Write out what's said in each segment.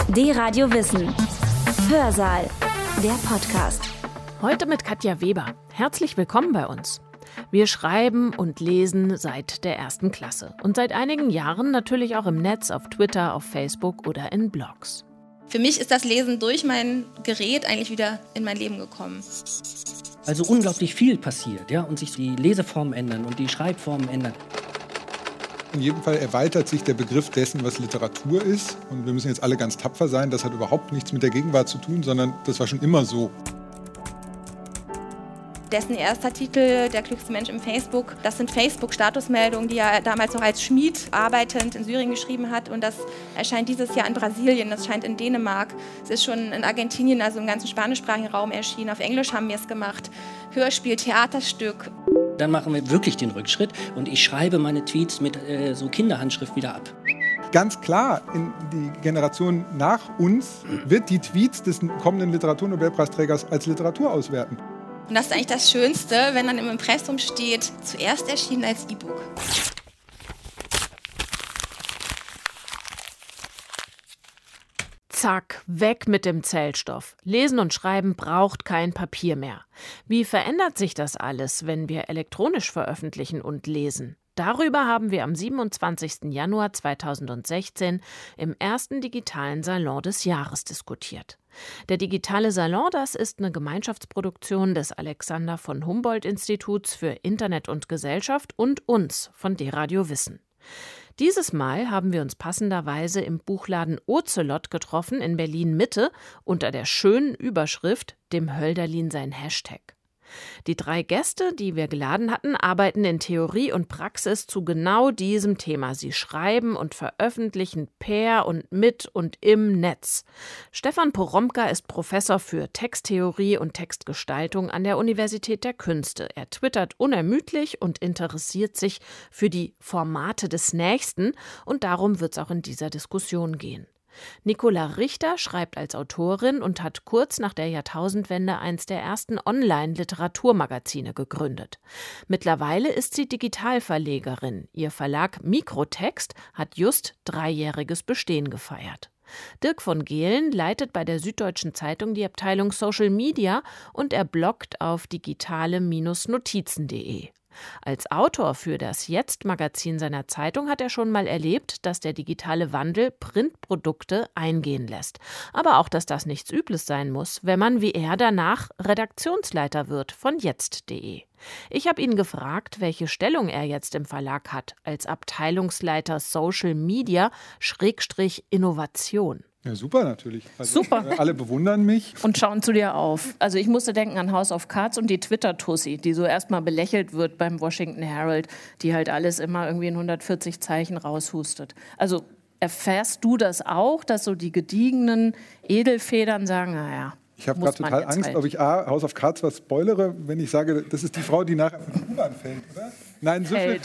D-Radio Wissen. Hörsaal. Der Podcast. Heute mit Katja Weber. Herzlich willkommen bei uns. Wir schreiben und lesen seit der 1. Klasse. Und seit einigen Jahren natürlich auch im Netz, auf Twitter, auf Facebook oder in Blogs. Für mich ist das Lesen durch mein Gerät eigentlich wieder in mein Leben gekommen. Also unglaublich viel passiert, ja, und sich die Leseformen ändern und die Schreibformen ändern. In jedem Fall erweitert sich der Begriff dessen, was Literatur ist. Und wir müssen jetzt alle ganz tapfer sein. Das hat überhaupt nichts mit der Gegenwart zu tun, sondern das war schon immer so. Dessen erster Titel, Der klügste Mensch im Facebook, das sind Facebook-Statusmeldungen, die er damals noch als Schmied arbeitend in Syrien geschrieben hat. Und das erscheint dieses Jahr in Brasilien, das scheint in Dänemark. Es ist schon in Argentinien, also im ganzen spanischsprachigen Raum erschienen. Auf Englisch haben wir es gemacht. Hörspiel, Theaterstück. Dann machen wir wirklich den Rückschritt und ich schreibe meine Tweets mit so Kinderhandschrift wieder ab. Ganz klar, in die Generation nach uns wird die Tweets des kommenden Literaturnobelpreisträgers als Literatur auswerten. Und das ist eigentlich das Schönste, wenn dann im Impressum steht, zuerst erschienen als E-Book. Zack, weg mit dem Zellstoff. Lesen und Schreiben braucht kein Papier mehr. Wie verändert sich das alles, wenn wir elektronisch veröffentlichen und lesen? Darüber haben wir am 27. Januar 2016 im ersten digitalen Salon des Jahres diskutiert. Der digitale Salon, das ist eine Gemeinschaftsproduktion des Alexander von Humboldt-Instituts für Internet und Gesellschaft und uns von D-Radio Wissen. Dieses Mal haben wir uns passenderweise im Buchladen Ocelot getroffen in Berlin-Mitte unter der schönen Überschrift »Dem Hölderlin sein Hashtag«. Die 3 Gäste, die wir geladen hatten, arbeiten in Theorie und Praxis zu genau diesem Thema. Sie schreiben und veröffentlichen per und mit und im Netz. Stefan Poromka ist Professor für Texttheorie und Textgestaltung an der Universität der Künste. Er twittert unermüdlich und interessiert sich für die Formate des Nächsten und darum wird es auch in dieser Diskussion gehen. Nicola Richter schreibt als Autorin und hat kurz nach der Jahrtausendwende eins der ersten Online-Literaturmagazine gegründet. Mittlerweile ist sie Digitalverlegerin. Ihr Verlag Mikrotext hat just 3-jähriges Bestehen gefeiert. Dirk von Gehlen leitet bei der Süddeutschen Zeitung die Abteilung Social Media und er bloggt auf digitale-notizen.de. Als Autor für das Jetzt-Magazin seiner Zeitung hat er schon mal erlebt, dass der digitale Wandel Printprodukte eingehen lässt. Aber auch, dass das nichts Übles sein muss, wenn man wie er danach Redaktionsleiter wird von jetzt.de. Ich habe ihn gefragt, welche Stellung er jetzt im Verlag hat, als Abteilungsleiter Social Media / Innovation. Ja, super natürlich. Also, super. Alle bewundern mich. Und schauen zu dir auf. Also ich musste denken an House of Cards und die Twitter-Tussi, die so erstmal belächelt wird beim Washington Herald, die halt alles immer irgendwie in 140 Zeichen raushustet. Also erfährst du das auch, dass so die gediegenen Edelfedern sagen, naja, ich habe gerade total Angst, ob ich House of Cards was spoilere, wenn ich sage, das ist die Frau, die nachher von der U-Bahn fällt, oder? Nein,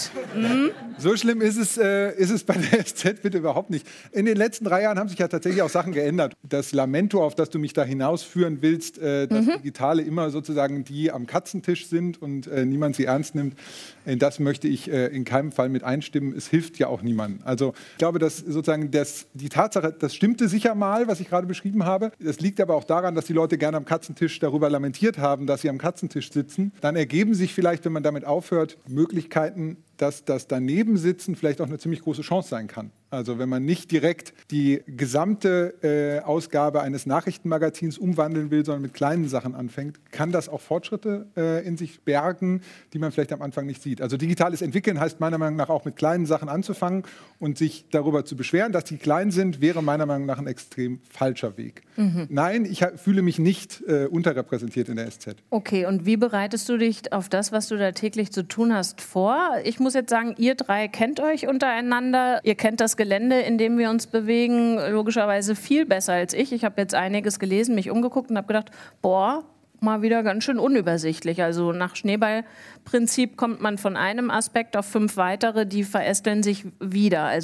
so schlimm ist es bei der SZ bitte überhaupt nicht. In den letzten 3 Jahren haben sich ja tatsächlich auch Sachen geändert. Das Lamento, auf das du mich da hinausführen willst, dass Digitale immer sozusagen die am Katzentisch sind und niemand sie ernst nimmt, in das möchte ich in keinem Fall mit einstimmen. Es hilft ja auch niemandem. Also ich glaube, dass sozusagen die Tatsache, das stimmte sicher mal, was ich gerade beschrieben habe. Das liegt aber auch daran, dass die Leute gerne am Katzentisch darüber lamentiert haben, dass sie am Katzentisch sitzen. Dann ergeben sich vielleicht, wenn man damit aufhört, Möglichkeiten, dass das Danebensitzen vielleicht auch eine ziemlich große Chance sein kann. Also wenn man nicht direkt die gesamte Ausgabe eines Nachrichtenmagazins umwandeln will, sondern mit kleinen Sachen anfängt, kann das auch Fortschritte in sich bergen, die man vielleicht am Anfang nicht sieht. Also digitales Entwickeln heißt meiner Meinung nach auch mit kleinen Sachen anzufangen und sich darüber zu beschweren, dass die klein sind, wäre meiner Meinung nach ein extrem falscher Weg. Nein, ich fühle mich nicht unterrepräsentiert in der SZ. Okay, und wie bereitest du dich auf das, was du da täglich zu tun hast, vor? Ich muss jetzt sagen, ihr 3 kennt euch untereinander, ihr kennt das Gelände, in dem wir uns bewegen, logischerweise viel besser als ich. Ich habe jetzt einiges gelesen, mich umgeguckt und habe gedacht, boah, mal wieder ganz schön unübersichtlich. Also nach Schneeballprinzip kommt man von einem Aspekt auf 5 weitere, die verästeln sich wieder. Also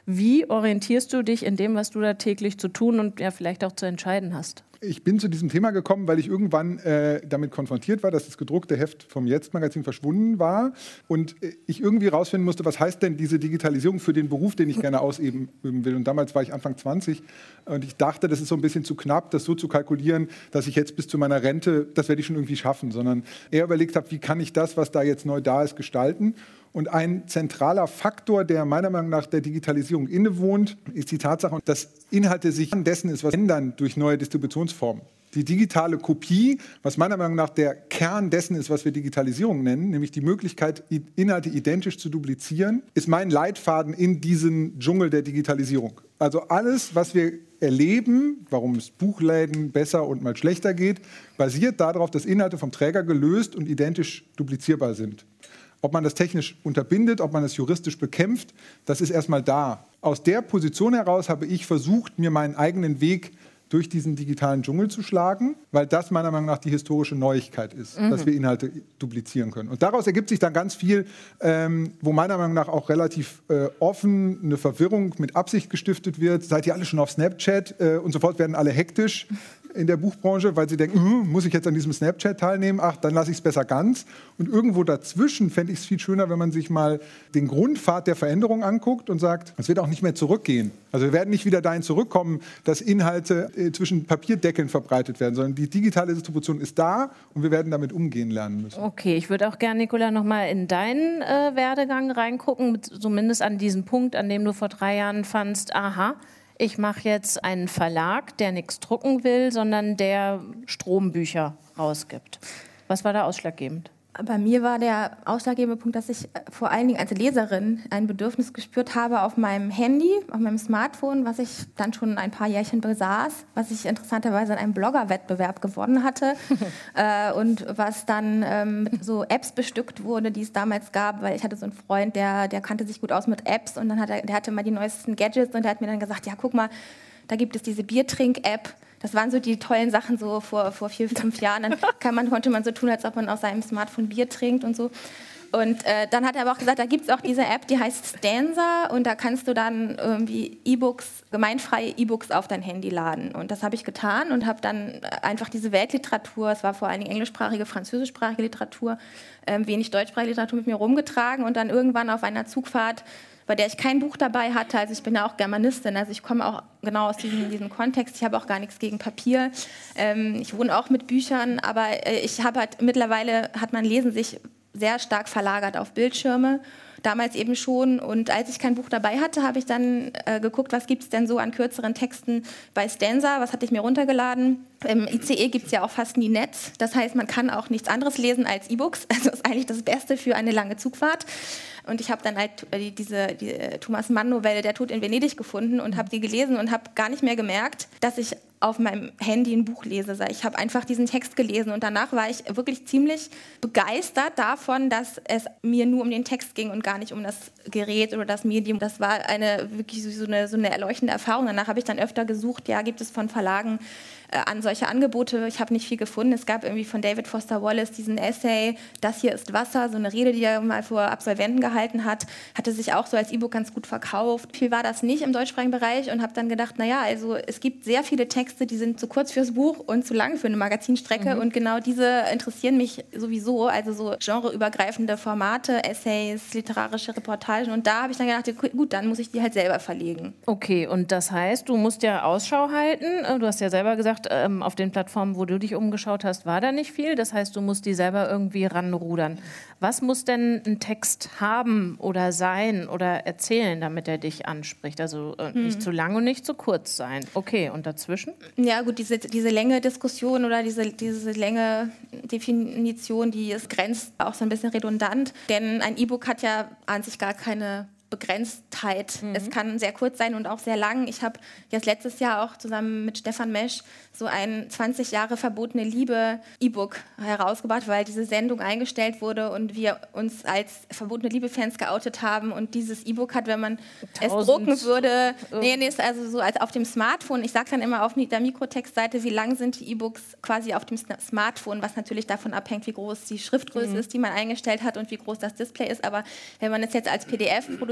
Wie orientierst du dich in dem, was du da täglich zu tun und ja vielleicht auch zu entscheiden hast? Ich bin zu diesem Thema gekommen, weil ich irgendwann damit konfrontiert war, dass das gedruckte Heft vom Jetzt-Magazin verschwunden war und ich irgendwie rausfinden musste, was heißt denn diese Digitalisierung für den Beruf, den ich gerne ausüben will. Und damals war ich Anfang 20 und ich dachte, das ist so ein bisschen zu knapp, das so zu kalkulieren, dass ich jetzt bis zu meiner Rente, das werde ich schon irgendwie schaffen, sondern eher überlegt habe, wie kann ich das, was da jetzt neu da ist, gestalten. Und ein zentraler Faktor, der meiner Meinung nach der Digitalisierung innewohnt, ist die Tatsache, dass Inhalte sich an dessen ist, was ändern durch neue Distributionsformen. Die digitale Kopie, was meiner Meinung nach der Kern dessen ist, was wir Digitalisierung nennen, nämlich die Möglichkeit, Inhalte identisch zu duplizieren, ist mein Leitfaden in diesen Dschungel der Digitalisierung. Also alles, was wir erleben, warum es Buchläden besser und mal schlechter geht, basiert darauf, dass Inhalte vom Träger gelöst und identisch duplizierbar sind. Ob man das technisch unterbindet, ob man das juristisch bekämpft, das ist erstmal da. Aus der Position heraus habe ich versucht, mir meinen eigenen Weg durch diesen digitalen Dschungel zu schlagen, weil das meiner Meinung nach die historische Neuigkeit ist, dass wir Inhalte duplizieren können. Und daraus ergibt sich dann ganz viel, wo meiner Meinung nach auch relativ offen eine Verwirrung mit Absicht gestiftet wird. Seid ihr alle schon auf Snapchat? Und sofort werden alle hektisch in der Buchbranche, weil sie denken, muss ich jetzt an diesem Snapchat teilnehmen? Ach, dann lasse ich es besser ganz. Und irgendwo dazwischen fände ich es viel schöner, wenn man sich mal den Grundpfad der Veränderung anguckt und sagt, es wird auch nicht mehr zurückgehen. Also wir werden nicht wieder dahin zurückkommen, dass Inhalte zwischen Papierdeckeln verbreitet werden, sondern die digitale Distribution ist da und wir werden damit umgehen lernen müssen. Okay, ich würde auch gerne, Nicola, noch mal in deinen Werdegang reingucken, zumindest an diesen Punkt, an dem du vor 3 Jahren fandst, aha, ich mache jetzt einen Verlag, der nichts drucken will, sondern der Strombücher rausgibt. Was war da ausschlaggebend? Bei mir war der ausschlaggebende Punkt, dass ich vor allen Dingen als Leserin ein Bedürfnis gespürt habe auf meinem Handy, auf meinem Smartphone, was ich dann schon ein paar Jährchen besaß, was ich interessanterweise in einem Blogger-Wettbewerb gewonnen hatte und was dann mit so Apps bestückt wurde, die es damals gab, weil ich hatte so einen Freund, der kannte sich gut aus mit Apps und dann der hatte mal die neuesten Gadgets und der hat mir dann gesagt, ja guck mal, da gibt es diese Biertrink-App. Das waren so die tollen Sachen so vor 4, 5 Jahren. Dann konnte man so tun, als ob man aus seinem Smartphone Bier trinkt und so. Und dann hat er aber auch gesagt, da gibt es auch diese App, die heißt Stanza und da kannst du dann irgendwie E-Books, gemeinfreie E-Books auf dein Handy laden. Und das habe ich getan und habe dann einfach diese Weltliteratur, es war vor allen Dingen englischsprachige, französischsprachige Literatur, wenig deutschsprachige Literatur mit mir rumgetragen und dann irgendwann auf einer Zugfahrt, bei der ich kein Buch dabei hatte, also ich bin ja auch Germanistin, also ich komme auch genau aus diesem Kontext, ich habe auch gar nichts gegen Papier, ich wohne auch mit Büchern, aber ich habe halt, mittlerweile hat mein Lesen sich sehr stark verlagert auf Bildschirme, damals eben schon. Und als ich kein Buch dabei hatte, habe ich dann geguckt, was gibt es denn so an kürzeren Texten bei Stanza, was hatte ich mir runtergeladen. Im ICE gibt es ja auch fast nie Netz, das heißt, man kann auch nichts anderes lesen als E-Books, also ist eigentlich das Beste für eine lange Zugfahrt. Und ich habe dann halt die Thomas Mann-Novelle Der Tod in Venedig gefunden und habe die gelesen und habe gar nicht mehr gemerkt, dass ich auf meinem Handy ein Buch lese. Ich habe einfach diesen Text gelesen und danach war ich wirklich ziemlich begeistert davon, dass es mir nur um den Text ging und gar nicht um das Gerät oder das Medium. Das war wirklich so eine erleuchtende Erfahrung. Danach habe ich dann öfter gesucht, ja, gibt es von Verlagen an solche Angebote. Ich habe nicht viel gefunden. Es gab irgendwie von David Foster Wallace diesen Essay, Das hier ist Wasser, so eine Rede, die er mal vor Absolventen gehalten hat, hatte sich auch so als E-Book ganz gut verkauft. Viel war das nicht im deutschsprachigen Bereich und habe dann gedacht, naja, also es gibt sehr viele Texte, die sind zu kurz fürs Buch und zu lang für eine Magazinstrecke und genau diese interessieren mich sowieso, also so genreübergreifende Formate, Essays, literarische Reportagen und da habe ich dann gedacht, gut, dann muss ich die halt selber verlegen. Okay, und das heißt, du musst ja Ausschau halten, du hast ja selber gesagt, auf den Plattformen, wo du dich umgeschaut hast, war da nicht viel. Das heißt, du musst die selber irgendwie ranrudern. Was muss denn ein Text haben oder sein oder erzählen, damit er dich anspricht? Also nicht zu lang und nicht zu kurz sein. Okay, und dazwischen? Ja gut, diese Länge-Diskussion oder diese Länge-Definition, die ist grenzt auch so ein bisschen redundant. Denn ein E-Book hat ja an sich gar keine Begrenztheit. Es kann sehr kurz sein und auch sehr lang. Ich habe jetzt letztes Jahr auch zusammen mit Stefan Mesch so ein 20 Jahre verbotene Liebe E-Book herausgebracht, weil diese Sendung eingestellt wurde und wir uns als verbotene Liebe-Fans geoutet haben. Und dieses E-Book hat, wenn man es drucken würde, ist also so als auf dem Smartphone. Ich sage dann immer auf der Mikrotextseite, wie lang sind die E-Books quasi auf dem Smartphone, was natürlich davon abhängt, wie groß die Schriftgröße ist, die man eingestellt hat und wie groß das Display ist. Aber wenn man es jetzt als PDF produziert,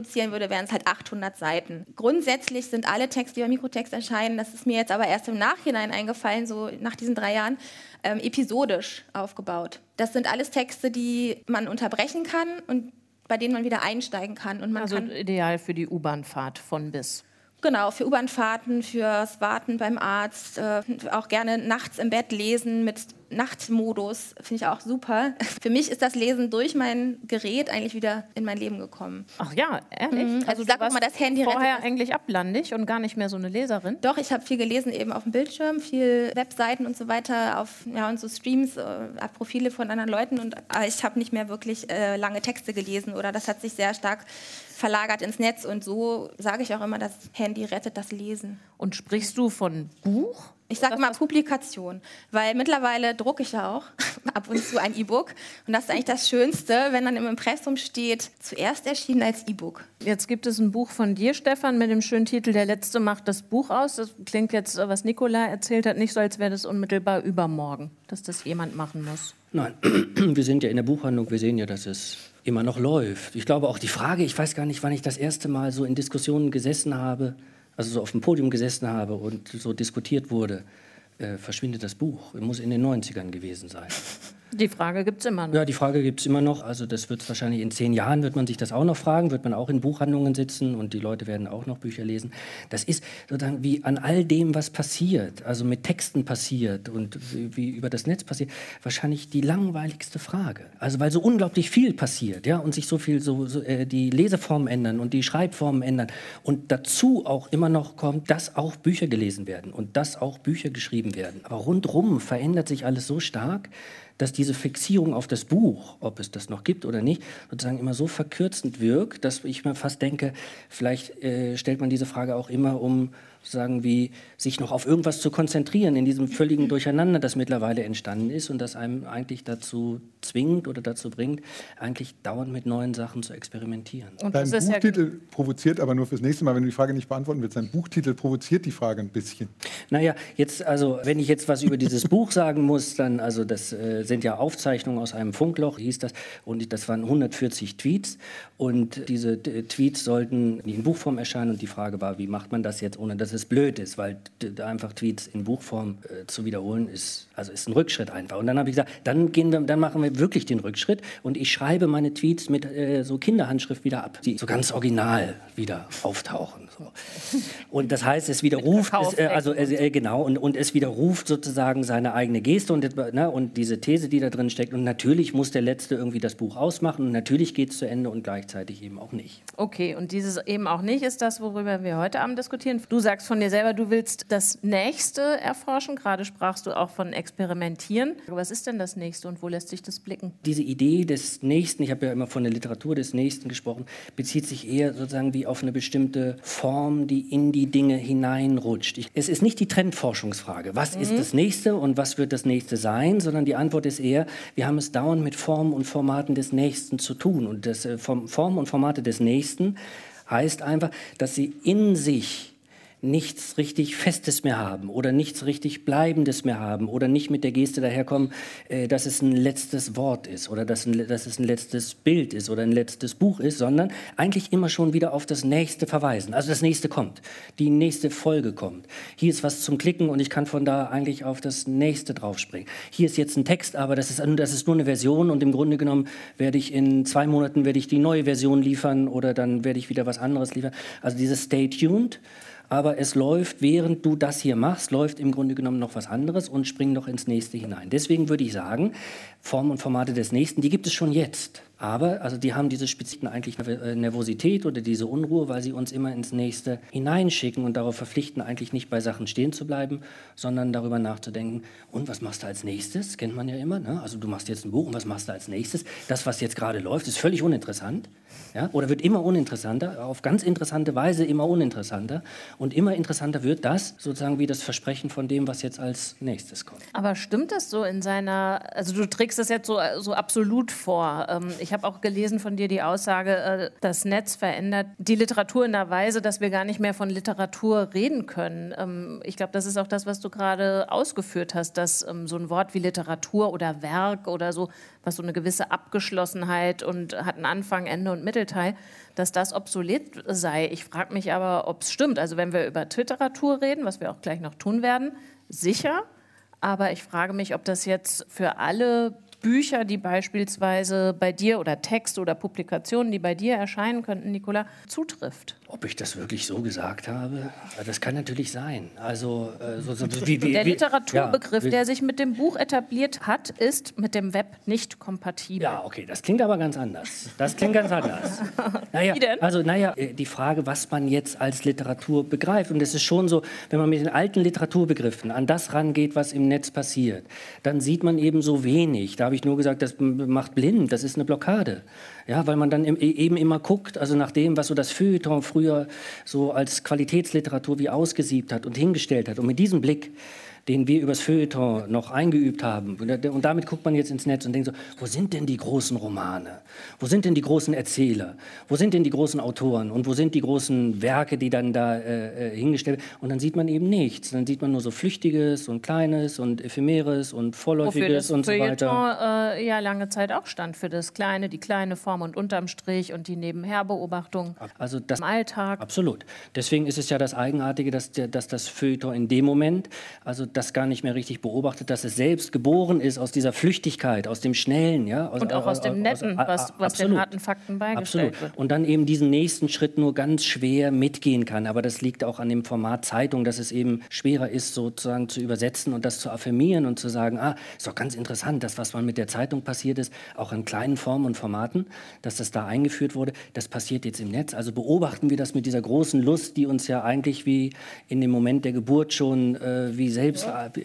produzieren würde, wären es halt 800 Seiten. Grundsätzlich sind alle Texte, die bei Mikrotext erscheinen, das ist mir jetzt aber erst im Nachhinein eingefallen, so nach diesen 3 Jahren, episodisch aufgebaut. Das sind alles Texte, die man unterbrechen kann und bei denen man wieder einsteigen kann. Und man kann ideal für die U-Bahn-Fahrt von bis. Genau, für U-Bahn-Fahrten, fürs Warten beim Arzt, auch gerne nachts im Bett lesen mit Nachtmodus, finde ich auch super. Für mich ist das Lesen durch mein Gerät eigentlich wieder in mein Leben gekommen. Ach ja, ehrlich? Also sag mal, das Handy vorher eigentlich ablandig und gar nicht mehr so eine Leserin? Doch, ich habe viel gelesen eben auf dem Bildschirm, viel Webseiten und so weiter, und so Streams, Profile von anderen Leuten. Aber ich habe nicht mehr wirklich lange Texte gelesen oder das hat sich sehr stark verlagert ins Netz und so sage ich auch immer, das Handy rettet das Lesen. Und sprichst du von Buch? Ich sage immer Publikation, weil mittlerweile drucke ich ja auch ab und zu ein E-Book und das ist eigentlich das Schönste, wenn dann im Impressum steht, zuerst erschienen als E-Book. Jetzt gibt es ein Buch von dir, Stefan, mit dem schönen Titel Der Letzte macht das Buch aus. Das klingt jetzt, was Nicola erzählt hat, nicht so, als wäre das unmittelbar übermorgen, dass das jemand machen muss. Nein, wir sind ja in der Buchhandlung, wir sehen ja, dass es immer noch läuft. Ich glaube auch die Frage, ich weiß gar nicht, wann ich das erste Mal so in Diskussionen gesessen habe, also so auf dem Podium gesessen habe und so diskutiert wurde, verschwindet das Buch. Muss in den 90ern gewesen sein. Die Frage gibt es immer noch. Ja, die Frage gibt es immer noch. Also das wird wahrscheinlich in 10 Jahren, wird man sich das auch noch fragen, wird man auch in Buchhandlungen sitzen und die Leute werden auch noch Bücher lesen. Das ist sozusagen wie an all dem, was passiert, also mit Texten passiert und wie über das Netz passiert, wahrscheinlich die langweiligste Frage. Also weil so unglaublich viel passiert, ja, und sich so viel die Leseformen ändern und die Schreibformen ändern und dazu auch immer noch kommt, dass auch Bücher gelesen werden und dass auch Bücher geschrieben werden. Aber rundherum verändert sich alles so stark, dass diese Fixierung auf das Buch, ob es das noch gibt oder nicht, sozusagen immer so verkürzend wirkt, dass ich mir fast denke, vielleicht stellt man diese Frage auch immer, um sozusagen wie sich noch auf irgendwas zu konzentrieren, in diesem völligen Durcheinander, das mittlerweile entstanden ist und das einem eigentlich dazu zwingt oder dazu bringt, eigentlich dauernd mit neuen Sachen zu experimentieren. Und dein Buchtitel provoziert aber nur fürs nächste Mal, wenn du die Frage nicht beantworten willst, dein Buchtitel provoziert die Frage ein bisschen. Naja, jetzt, also wenn ich jetzt was über dieses Buch sagen muss, dann, also das sind ja Aufzeichnungen aus einem Funkloch, hieß das, und das waren 140 Tweets und diese Tweets sollten in Buchform erscheinen und die Frage war, wie macht man das jetzt, ohne dass es blöd ist, weil einfach Tweets in Buchform zu wiederholen ist ein Rückschritt einfach. Und dann habe ich gesagt, dann machen wir wirklich den Rückschritt und ich schreibe meine Tweets mit so Kinderhandschrift wieder ab, die so ganz original wieder auftauchen. So. Und das heißt, es widerruft, genau, und es widerruft sozusagen seine eigene Geste und diese These, die da drin steckt. Und natürlich muss der Letzte irgendwie das Buch ausmachen und natürlich geht es zu Ende und gleichzeitig eben auch nicht. Okay, und dieses eben auch nicht ist das, worüber wir heute Abend diskutieren. Du sagst von dir selber, du willst das Nächste erforschen. Gerade sprachst du auch von Experimentieren. Was ist denn das Nächste und wo lässt sich das blicken? Diese Idee des Nächsten, ich habe ja immer von der Literatur des Nächsten gesprochen, bezieht sich eher sozusagen wie auf eine bestimmte Form, die in die Dinge hineinrutscht. Es ist nicht die Trendforschungsfrage, was ist das Nächste und was wird das Nächste sein, sondern die Antwort ist eher, wir haben es dauernd mit Formen und Formaten des Nächsten zu tun. Und das Formen und Formate des Nächsten heißt einfach, dass sie in sich nichts richtig Festes mehr haben oder nichts richtig Bleibendes mehr haben oder nicht mit der Geste daherkommen, dass es ein letztes Wort ist oder dass es ein letztes Bild ist oder ein letztes Buch ist, sondern eigentlich immer schon wieder auf das Nächste verweisen. Also das Nächste kommt, die nächste Folge kommt. Hier ist was zum Klicken und ich kann von da eigentlich auf das Nächste draufspringen. Hier ist jetzt ein Text, aber das ist nur eine Version und im Grunde genommen werde ich in 2 Monaten die neue Version liefern oder dann werde ich wieder was anderes liefern. Also dieses Stay tuned. Aber es läuft, während du das hier machst, läuft im Grunde genommen noch was anderes und spring noch ins Nächste hinein. Deswegen würde ich sagen, Formen und Formate des Nächsten, die gibt es schon jetzt. Aber also die haben diese spezifischen eigentlich Nervosität oder diese Unruhe, weil sie uns immer ins Nächste hineinschicken und darauf verpflichten, eigentlich nicht bei Sachen stehen zu bleiben, sondern darüber nachzudenken, und was machst du als nächstes? Kennt man ja immer, ne? Also du machst jetzt ein Buch und was machst du als nächstes? Das, was jetzt gerade läuft, ist völlig uninteressant, ja? Oder wird immer uninteressanter, auf ganz interessante Weise immer uninteressanter und immer interessanter wird das sozusagen wie das Versprechen von dem, was jetzt als nächstes kommt. Aber stimmt das so in seiner, also du trägst das jetzt so absolut vor. Ich Ich habe auch gelesen von dir die Aussage, das Netz verändert die Literatur in der Weise, dass wir gar nicht mehr von Literatur reden können. Ich glaube, das ist auch das, was du gerade ausgeführt hast, dass so ein Wort wie Literatur oder Werk oder so, was so eine gewisse Abgeschlossenheit und hat einen Anfang, Ende und Mittelteil, dass das obsolet sei. Ich frage mich aber, ob es stimmt. Also wenn wir über Literatur reden, was wir auch gleich noch tun werden, sicher. Aber ich frage mich, ob das jetzt für alle Bücher, die beispielsweise bei dir oder Texte oder Publikationen, die bei dir erscheinen könnten, Nicola, zutrifft. Ob ich das wirklich so gesagt habe? Das kann natürlich sein. Also, der Literaturbegriff, der sich mit dem Buch etabliert hat, ist mit dem Web nicht kompatibel. Ja, okay, das klingt aber ganz anders. Wie denn? Also, die Frage, was man jetzt als Literatur begreift. Und es ist schon so, wenn man mit den alten Literaturbegriffen an das rangeht, was im Netz passiert, dann sieht man eben so wenig. Da habe ich nur gesagt, das macht blind, das ist eine Blockade. Ja, weil man dann eben immer guckt, also nach dem, was so das Feuilleton früher so als Qualitätsliteratur wie ausgesiebt hat und hingestellt hat. Und mit diesem Blick, den wir übers Feuilleton noch eingeübt haben. Und damit guckt man jetzt ins Netz und denkt so, wo sind denn die großen Romane? Wo sind denn die großen Erzähler? Wo sind denn die großen Autoren? Und wo sind die großen Werke, die dann da hingestellt werden? Und dann sieht man eben nichts. Dann sieht man nur so Flüchtiges und Kleines und Ephemeres und Vorläufiges und so weiter. Wofür das Feuilleton ja lange Zeit auch stand, für das Kleine, die kleine Form und unterm Strich und die Nebenherbeobachtung also das, im Alltag. Absolut. Deswegen ist es ja das Eigenartige, dass das Feuilleton in dem Moment, also das gar nicht mehr richtig beobachtet, dass es selbst geboren ist aus dieser Flüchtigkeit, aus dem Schnellen. Ja? Und auch aus dem Netten, was den harten Fakten beigestellt wird. Und dann eben diesen nächsten Schritt nur ganz schwer mitgehen kann. Aber das liegt auch an dem Format Zeitung, dass es eben schwerer ist, sozusagen zu übersetzen und das zu affirmieren und zu sagen, ist doch ganz interessant, das, was mit der Zeitung passiert ist, auch in kleinen Formen und Formaten, dass das da eingeführt wurde, das passiert jetzt im Netz. Also beobachten wir das mit dieser großen Lust, die uns ja eigentlich wie in dem Moment der Geburt schon wie selbst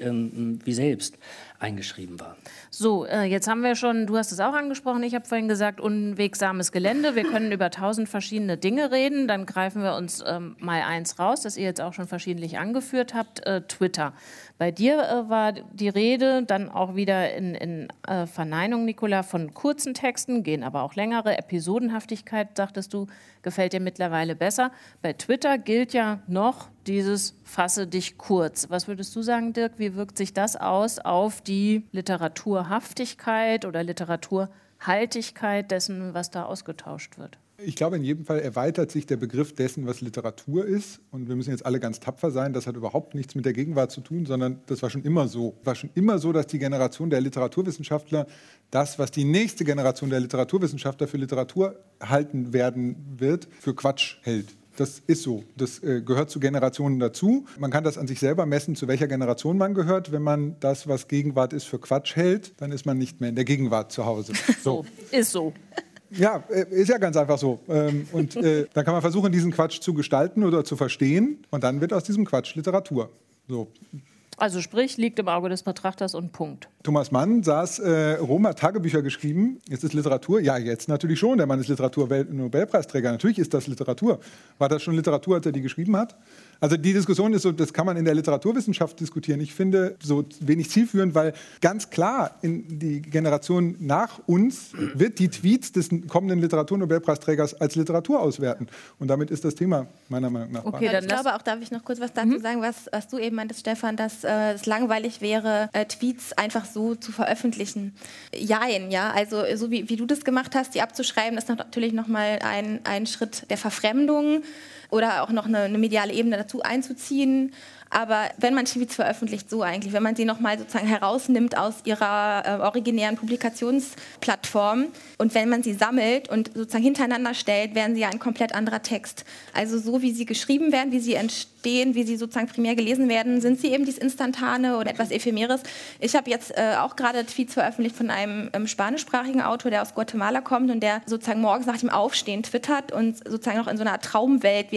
eingeschrieben war. So, jetzt haben wir schon, du hast es auch angesprochen, ich habe vorhin gesagt, unwegsames Gelände. Wir können über 1000 verschiedene Dinge reden. Dann greifen wir uns mal eins raus, das ihr jetzt auch schon verschiedentlich angeführt habt, Twitter. Bei dir war die Rede dann auch wieder in Verneinung, Nicola, von kurzen Texten, gehen aber auch längere. Episodenhaftigkeit, sagtest du, gefällt dir mittlerweile besser. Bei Twitter gilt ja noch dieses Fasse dich kurz. Was würdest du sagen, Dirk, wie wirkt sich das aus auf die Literaturhaftigkeit oder Literaturhaltigkeit dessen, was da ausgetauscht wird? Ich glaube, in jedem Fall erweitert sich der Begriff dessen, was Literatur ist. Und wir müssen jetzt alle ganz tapfer sein. Das hat überhaupt nichts mit der Gegenwart zu tun, sondern das war schon immer so. Es war schon immer so, dass die Generation der Literaturwissenschaftler das, was die nächste Generation der Literaturwissenschaftler für Literatur halten werden wird, für Quatsch hält. Das ist so. Das gehört zu Generationen dazu. Man kann das an sich selber messen, zu welcher Generation man gehört. Wenn man das, was Gegenwart ist, für Quatsch hält, dann ist man nicht mehr in der Gegenwart zu Hause. So. Ist so. Ja, ist ja ganz einfach so. Und dann kann man versuchen, diesen Quatsch zu gestalten oder zu verstehen. Und dann wird aus diesem Quatsch Literatur. So. Also sprich, liegt im Auge des Betrachters und Punkt. Thomas Mann saß Rom, hat Tagebücher geschrieben. Ist es Literatur? Ja, jetzt natürlich schon. Der Mann ist Literatur-Nobelpreisträger. Natürlich ist das Literatur. War das schon Literatur, als er die geschrieben hat? Also die Diskussion ist so, das kann man in der Literaturwissenschaft diskutieren. Ich finde so wenig zielführend, weil ganz klar in die Generation nach uns wird die Tweets des kommenden Literaturnobelpreisträgers als Literatur auswerten. Und damit ist das Thema meiner Meinung nach. Okay, ich glaube auch, darf ich noch kurz was dazu sagen, was du eben meintest, Stefan, dass es langweilig wäre, Tweets einfach so zu veröffentlichen. Jein, ja, also so wie du das gemacht hast, die abzuschreiben, ist natürlich nochmal ein Schritt der Verfremdung oder auch noch eine mediale Ebene dazu einzuziehen. Aber wenn man Tweets veröffentlicht, so eigentlich, wenn man sie nochmal sozusagen herausnimmt aus ihrer originären Publikationsplattform und wenn man sie sammelt und sozusagen hintereinander stellt, werden sie ja ein komplett anderer Text. Also so wie sie geschrieben werden, wie sie entstehen, wie sie sozusagen primär gelesen werden, sind sie eben dieses Instantane oder etwas Ephemeres. Ich habe jetzt auch gerade Tweets veröffentlicht von einem spanischsprachigen Autor, der aus Guatemala kommt und der sozusagen morgens nach dem Aufstehen twittert und sozusagen noch in so einer Traumwelt, wie er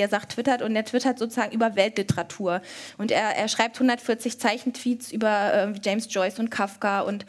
er sagt twittert, und er twittert sozusagen über Weltliteratur. Und er schreibt 140 Zeichentweets über James Joyce und Kafka und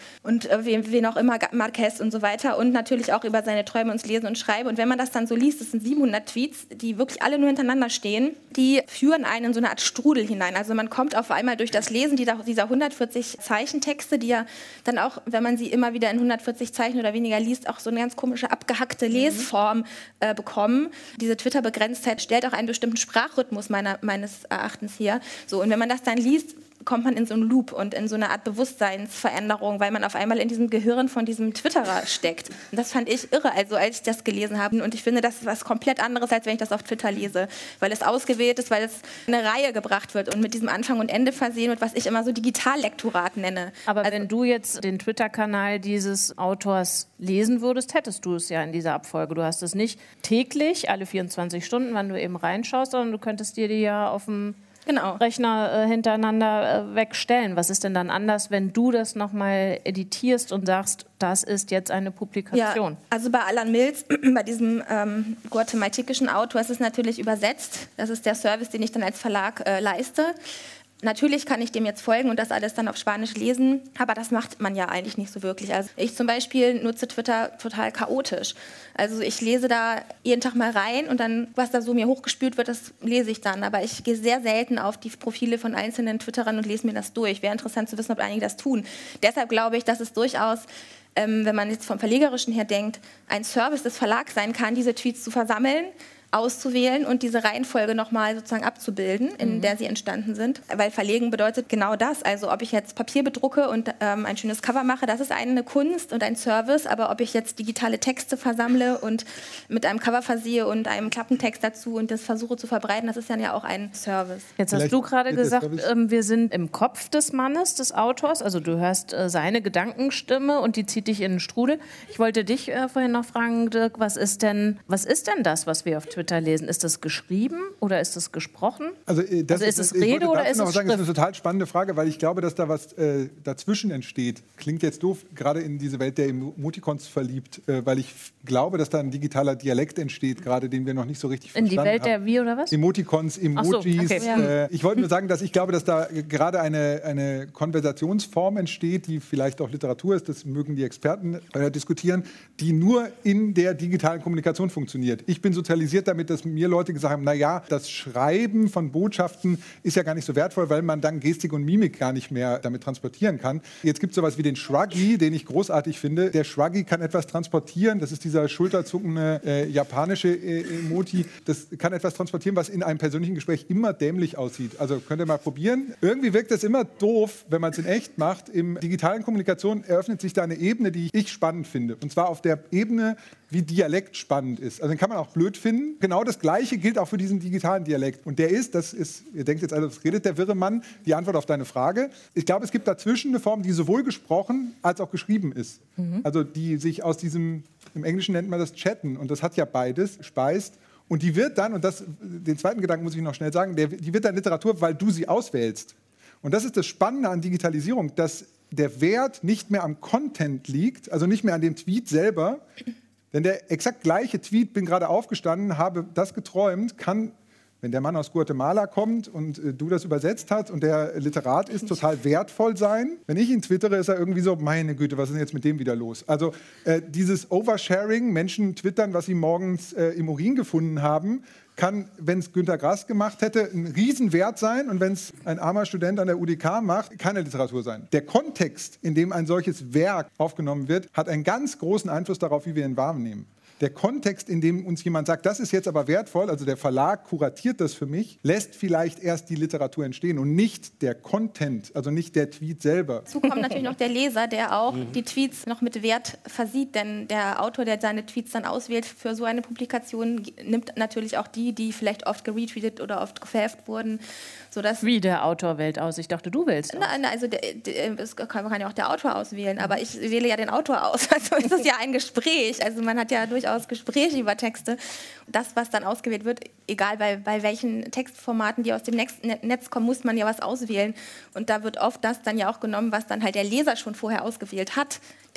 wen auch immer, Marquez und so weiter, und natürlich auch über seine Träume und Lesen und Schreiben. Und wenn man das dann so liest, das sind 700 Tweets, die wirklich alle nur hintereinander stehen, die führen einen in so eine Art Strudel hinein. Also man kommt auf einmal durch das Lesen dieser 140 Zeichentexte, die ja dann auch, wenn man sie immer wieder in 140 Zeichen oder weniger liest, auch so eine ganz komische, abgehackte Lesform bekommen. Diese Twitter-Begrenztheit stellt auch einen bestimmten Sprachrhythmus meines Erachtens hier. So, und wenn man das dann liest, kommt man in so einen Loop und in so eine Art Bewusstseinsveränderung, weil man auf einmal in diesem Gehirn von diesem Twitterer steckt. Und das fand ich irre, also als ich das gelesen habe. Und ich finde, das ist was komplett anderes, als wenn ich das auf Twitter lese, weil es ausgewählt ist, weil es in eine Reihe gebracht wird und mit diesem Anfang und Ende versehen wird, was ich immer so Digitallektorat nenne. Aber also, wenn du jetzt den Twitter-Kanal dieses Autors lesen würdest, hättest du es ja in dieser Abfolge. Du hast es nicht täglich, alle 24 Stunden, wann du eben reinschaust, sondern du könntest dir die ja auf dem Rechner hintereinander wegstellen. Was ist denn dann anders, wenn du das nochmal editierst und sagst, das ist jetzt eine Publikation? Ja, also bei Alan Mills, bei diesem guatemaltekischen Autor, ist es natürlich übersetzt. Das ist der Service, den ich dann als Verlag leiste. Natürlich kann ich dem jetzt folgen und das alles dann auf Spanisch lesen, aber das macht man ja eigentlich nicht so wirklich. Also ich zum Beispiel nutze Twitter total chaotisch. Also ich lese da jeden Tag mal rein und dann, was da so mir hochgespült wird, das lese ich dann. Aber ich gehe sehr selten auf die Profile von einzelnen Twitterern und lese mir das durch. Wäre interessant zu wissen, ob einige das tun. Deshalb glaube ich, dass es durchaus, wenn man jetzt vom Verlegerischen her denkt, ein Service des Verlags sein kann, diese Tweets zu versammeln, auszuwählen und diese Reihenfolge nochmal sozusagen abzubilden, in der sie entstanden sind. Weil Verlegen bedeutet genau das. Also ob ich jetzt Papier bedrucke und ein schönes Cover mache, das ist eine Kunst und ein Service. Aber ob ich jetzt digitale Texte versammle und mit einem Cover versehe und einem Klappentext dazu und das versuche zu verbreiten, das ist dann ja auch ein Service. Jetzt hast du gerade gesagt, wir sind im Kopf des Mannes, des Autors. Also du hörst seine Gedankenstimme und die zieht dich in den Strudel. Ich wollte dich vorhin noch fragen, Dirk, was ist denn das, was wir auf Twitter lesen? Ist das geschrieben oder ist das gesprochen? Also ist es Rede oder ist es Schrift? Das ist eine total spannende Frage, weil ich glaube, dass da was dazwischen entsteht. Klingt jetzt doof, gerade in diese Welt der Emoticons verliebt, weil ich glaube, dass da ein digitaler Dialekt entsteht, gerade den wir noch nicht so richtig verstanden haben. In die Welt der wie oder was? Emoticons, Emojis. Ich wollte nur sagen, dass ich glaube, dass da gerade eine Konversationsform entsteht, die vielleicht auch Literatur ist, das mögen die Experten diskutieren, die nur in der digitalen Kommunikation funktioniert. Ich bin sozialisiert damit, dass mir Leute gesagt haben, naja, das Schreiben von Botschaften ist ja gar nicht so wertvoll, weil man dann Gestik und Mimik gar nicht mehr damit transportieren kann. Jetzt gibt es sowas wie den Shruggy, den ich großartig finde. Der Shruggy kann etwas transportieren, das ist dieser schulterzuckende japanische Emoji. Das kann etwas transportieren, was in einem persönlichen Gespräch immer dämlich aussieht. Also könnt ihr mal probieren. Irgendwie wirkt das immer doof, wenn man es in echt macht. Im digitalen Kommunikation eröffnet sich da eine Ebene, die ich spannend finde. Und zwar auf der Ebene, wie Dialekt spannend ist. Also den kann man auch blöd finden. Genau das Gleiche gilt auch für diesen digitalen Dialekt. Und ihr denkt jetzt also, was redet der wirre Mann? Die Antwort auf deine Frage. Ich glaube, es gibt dazwischen eine Form, die sowohl gesprochen als auch geschrieben ist. Also die sich aus diesem, im Englischen nennt man das Chatten, und das hat ja beides, speist. Und die wird dann, und den zweiten Gedanken muss ich noch schnell sagen, die wird dann Literatur, weil du sie auswählst. Und das ist das Spannende an Digitalisierung, dass der Wert nicht mehr am Content liegt, also nicht mehr an dem Tweet selber. Denn der exakt gleiche Tweet, bin gerade aufgestanden, habe das geträumt, kann, wenn der Mann aus Guatemala kommt und du das übersetzt hast und der Literat ist, total wertvoll sein. Wenn ich ihn twittere, ist er irgendwie so, meine Güte, was ist denn jetzt mit dem wieder los? Also dieses Oversharing, Menschen twittern, was sie morgens im Urin gefunden haben, kann, wenn es Günter Grass gemacht hätte, ein Riesenwert sein. Und wenn es ein armer Student an der UDK macht, keine Literatur sein. Der Kontext, in dem ein solches Werk aufgenommen wird, hat einen ganz großen Einfluss darauf, wie wir ihn wahrnehmen. Der Kontext, in dem uns jemand sagt, das ist jetzt aber wertvoll, also der Verlag kuratiert das für mich, lässt vielleicht erst die Literatur entstehen und nicht der Content, also nicht der Tweet selber. Dazu kommt natürlich noch der Leser, der auch die Tweets noch mit Wert versieht, denn der Autor, der seine Tweets dann auswählt für so eine Publikation, nimmt natürlich auch die vielleicht oft geretweetet oder oft gefälft wurden. Sodass Wie der Autor wählt aus? Ich dachte, du wählst aus. Nein, also das kann ja auch der Autor auswählen, aber ich wähle ja den Autor aus. Also es ist ja ein Gespräch, also man hat ja durchaus Gespräche über Texte. Das, was dann ausgewählt wird, egal bei welchen Textformaten, die aus dem Netz kommen, muss man ja was auswählen. Und da wird oft das dann ja auch genommen, was dann halt der Leser schon vorher ausgewählt hat.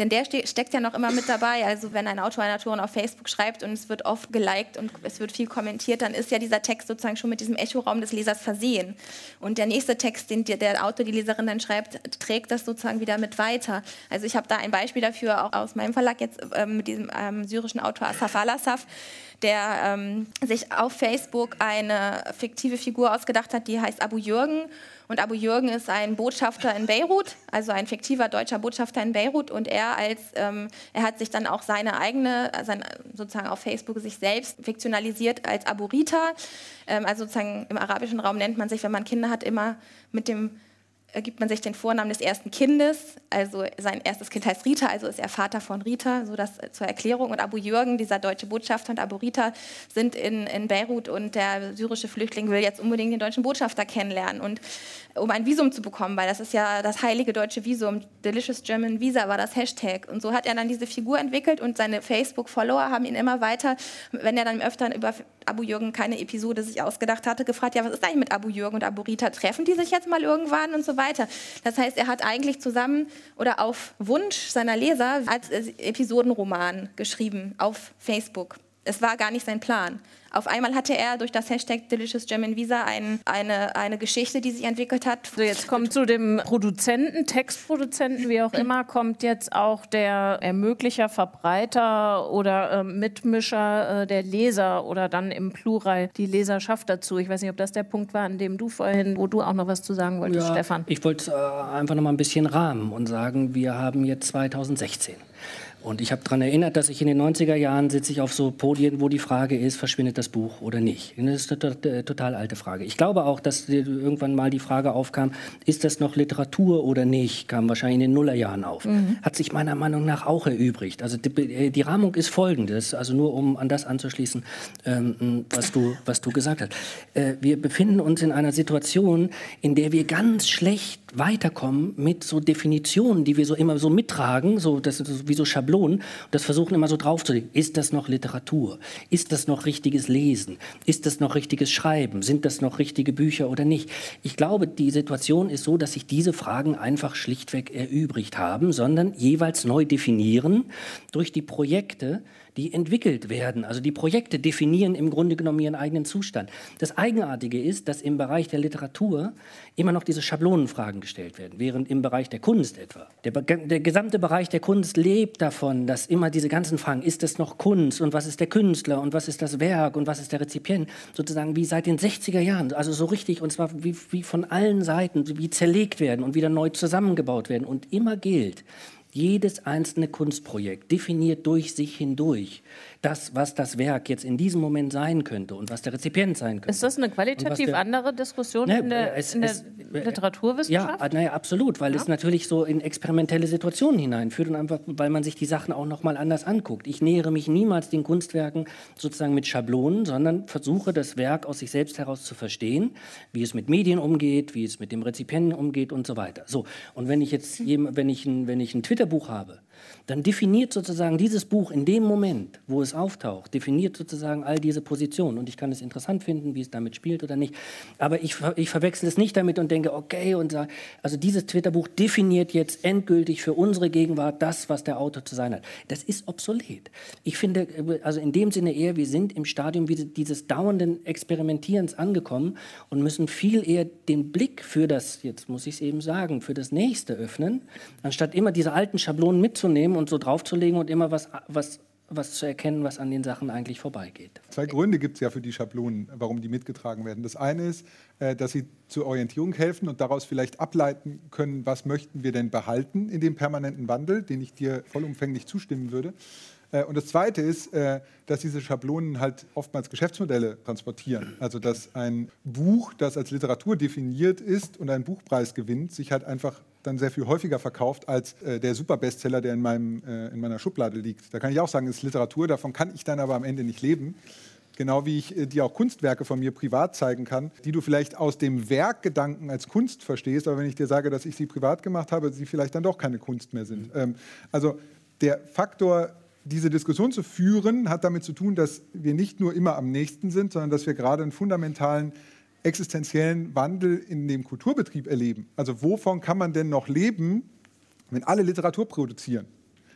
Denn der steckt ja noch immer mit dabei. Also wenn ein Autor, eine Autorin auf Facebook schreibt und es wird oft geliked und es wird viel kommentiert, dann ist ja dieser Text sozusagen schon mit diesem Echoraum des Lesers versehen. Und der nächste Text, den der Autor, die Leserin dann schreibt, trägt das sozusagen wieder mit weiter. Also ich habe da ein Beispiel dafür, auch aus meinem Verlag jetzt, mit diesem syrischen Autor Asaf Al-Assaf, der sich auf Facebook eine fiktive Figur ausgedacht hat, die heißt Abu Jürgen. Und Abu Jürgen ist ein Botschafter in Beirut, also ein fiktiver deutscher Botschafter in Beirut. Und er hat sich dann auch sozusagen auf Facebook sich selbst fiktionalisiert als Abu Rita. Also sozusagen im arabischen Raum nennt man sich, wenn man Kinder hat, immer gibt man sich den Vornamen des ersten Kindes, also sein erstes Kind heißt Rita, also ist er Vater von Rita, so das zur Erklärung. Und Abu Jürgen, dieser deutsche Botschafter, und Abu Rita sind in Beirut und der syrische Flüchtling will jetzt unbedingt den deutschen Botschafter kennenlernen. Und um ein Visum zu bekommen, weil das ist ja das heilige deutsche Visum, Delicious German Visa war das Hashtag. Und so hat er dann diese Figur entwickelt und seine Facebook-Follower haben ihn immer weiter, wenn er dann öfter über Abu Jürgen keine Episode sich ausgedacht hatte, gefragt, ja, was ist eigentlich mit Abu Jürgen und Abu Rita? Treffen die sich jetzt mal irgendwann und so weiter? Das heißt, er hat eigentlich zusammen oder auf Wunsch seiner Leser als Episodenroman geschrieben auf Facebook. Es war gar nicht sein Plan. Auf einmal hatte er durch das Hashtag Delicious German Visa eine Geschichte, die sich entwickelt hat. So, jetzt kommt zu dem Produzenten, Textproduzenten, wie auch immer, kommt jetzt auch der Ermöglicher, Verbreiter oder Mitmischer der Leser oder dann im Plural die Leserschaft dazu. Ich weiß nicht, ob das der Punkt war, an dem wo du auch noch was zu sagen wolltest, ja, Stefan. Ich wollte einfach noch mal ein bisschen rahmen und sagen, wir haben jetzt 2016. Und ich habe daran erinnert, dass ich in den 90er Jahren sitze ich auf so Podien, wo die Frage ist, verschwindet das Buch oder nicht? Das ist eine total alte Frage. Ich glaube auch, dass irgendwann mal die Frage aufkam, ist das noch Literatur oder nicht? Kam wahrscheinlich in den Nullerjahren auf. Hat sich meiner Meinung nach auch erübrigt. Also die Rahmung ist folgendes, also nur um an das anzuschließen, was du gesagt hast. Wir befinden uns in einer Situation, in der wir ganz schlecht weiterkommen mit so Definitionen, die wir so immer so mittragen, das ist wie so Schablonen, das versuchen immer so draufzulegen. Ist das noch Literatur? Ist das noch richtiges Lesen? Ist das noch richtiges Schreiben? Sind das noch richtige Bücher oder nicht? Ich glaube, die Situation ist so, dass sich diese Fragen einfach schlichtweg erübrigt haben, sondern jeweils neu definieren durch die Projekte, die entwickelt werden. Also die Projekte definieren im Grunde genommen ihren eigenen Zustand. Das Eigenartige ist, dass im Bereich der Literatur immer noch diese Schablonenfragen gestellt werden, während im Bereich der Kunst etwa. Der gesamte Bereich der Kunst lebt davon, dass immer diese ganzen Fragen, ist das noch Kunst und was ist der Künstler und was ist das Werk und was ist der Rezipient, sozusagen wie seit den 60er Jahren, also so richtig, und zwar wie von allen Seiten, wie zerlegt werden und wieder neu zusammengebaut werden. Und immer gilt, jedes einzelne Kunstprojekt definiert durch sich hindurch das, was das Werk jetzt in diesem Moment sein könnte und was der Rezipient sein könnte. Ist das eine qualitativ andere Diskussion in der Literaturwissenschaft? Ja, absolut, weil es natürlich so in experimentelle Situationen hineinführt und einfach, weil man sich die Sachen auch noch mal anders anguckt. Ich nähere mich niemals den Kunstwerken sozusagen mit Schablonen, sondern versuche das Werk aus sich selbst heraus zu verstehen, wie es mit Medien umgeht, wie es mit dem Rezipienten umgeht und so weiter. So, und wenn ich ein Twitter-Buch habe, dann definiert sozusagen dieses Buch in dem Moment, wo es auftaucht, definiert sozusagen all diese Positionen. Und ich kann es interessant finden, wie es damit spielt oder nicht. Aber ich verwechsel es nicht damit und denke, okay, also dieses Twitter-Buch definiert jetzt endgültig für unsere Gegenwart das, was der Autor zu sein hat. Das ist obsolet. Ich finde, also in dem Sinne eher, wir sind im Stadium dieses dauernden Experimentierens angekommen und müssen viel eher den Blick für das, jetzt muss ich es eben sagen, für das Nächste öffnen, anstatt immer diese alten Schablonen mitzunehmen und so draufzulegen und immer was zu erkennen, was an den Sachen eigentlich vorbeigeht. 2 Gründe gibt es ja für die Schablonen, warum die mitgetragen werden. Das eine ist, dass sie zur Orientierung helfen und daraus vielleicht ableiten können, was möchten wir denn behalten in dem permanenten Wandel, den ich dir vollumfänglich zustimmen würde. Und das Zweite ist, dass diese Schablonen halt oftmals Geschäftsmodelle transportieren. Also dass ein Buch, das als Literatur definiert ist und einen Buchpreis gewinnt, sich halt einfach dann sehr viel häufiger verkauft als der Superbestseller, der in meiner Schublade liegt. Da kann ich auch sagen, es ist Literatur, davon kann ich dann aber am Ende nicht leben. Genau wie ich dir auch Kunstwerke von mir privat zeigen kann, die du vielleicht aus dem Werkgedanken als Kunst verstehst, aber wenn ich dir sage, dass ich sie privat gemacht habe, sie vielleicht dann doch keine Kunst mehr sind. Also der Faktor, diese Diskussion zu führen, hat damit zu tun, dass wir nicht nur immer am nächsten sind, sondern dass wir gerade einen fundamentalen existenziellen Wandel in dem Kulturbetrieb erleben. Also wovon kann man denn noch leben, wenn alle Literatur produzieren?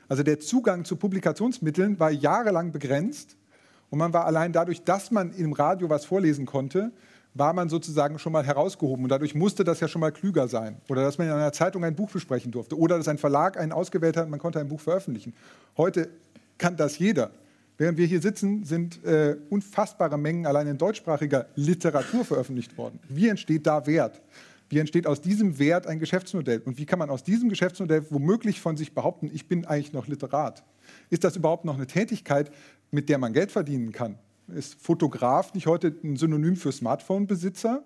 Also der Zugang zu Publikationsmitteln war jahrelang begrenzt und man war allein dadurch, dass man im Radio was vorlesen konnte, war man sozusagen schon mal herausgehoben. Und dadurch musste das ja schon mal klüger sein. Oder dass man in einer Zeitung ein Buch besprechen durfte. Oder dass ein Verlag einen ausgewählt hat und man konnte ein Buch veröffentlichen. Heute kann das jeder. Während wir hier sitzen, sind unfassbare Mengen allein in deutschsprachiger Literatur veröffentlicht worden. Wie entsteht da Wert? Wie entsteht aus diesem Wert ein Geschäftsmodell? Und wie kann man aus diesem Geschäftsmodell womöglich von sich behaupten, ich bin eigentlich noch Literat? Ist das überhaupt noch eine Tätigkeit, mit der man Geld verdienen kann? Ist Fotograf nicht heute ein Synonym für Smartphone-Besitzer?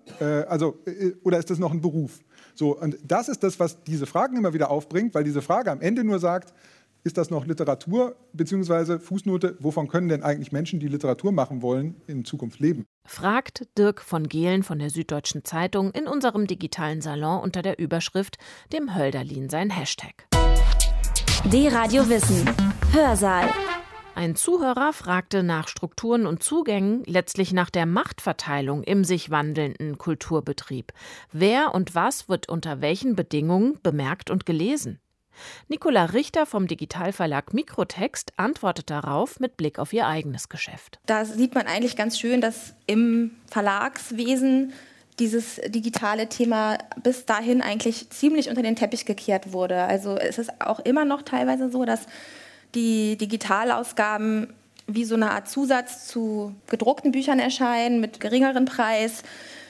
Oder ist das noch ein Beruf? So, und das ist das, was diese Fragen immer wieder aufbringt, weil diese Frage am Ende nur sagt, ist das noch Literatur, beziehungsweise Fußnote, wovon können denn eigentlich Menschen, die Literatur machen wollen, in Zukunft leben? Fragt Dirk von Gehlen von der Süddeutschen Zeitung in unserem digitalen Salon unter der Überschrift »Dem Hölderlin sein Hashtag«. D-Radio Wissen. Hörsaal. Ein Zuhörer fragte nach Strukturen und Zugängen, letztlich nach der Machtverteilung im sich wandelnden Kulturbetrieb. Wer und was wird unter welchen Bedingungen bemerkt und gelesen? Nicola Richter vom Digitalverlag Mikrotext antwortet darauf mit Blick auf ihr eigenes Geschäft. Da sieht man eigentlich ganz schön, dass im Verlagswesen dieses digitale Thema bis dahin eigentlich ziemlich unter den Teppich gekehrt wurde. Also es ist auch immer noch teilweise so, dass die Digitalausgaben wie so eine Art Zusatz zu gedruckten Büchern erscheinen mit geringeren Preis,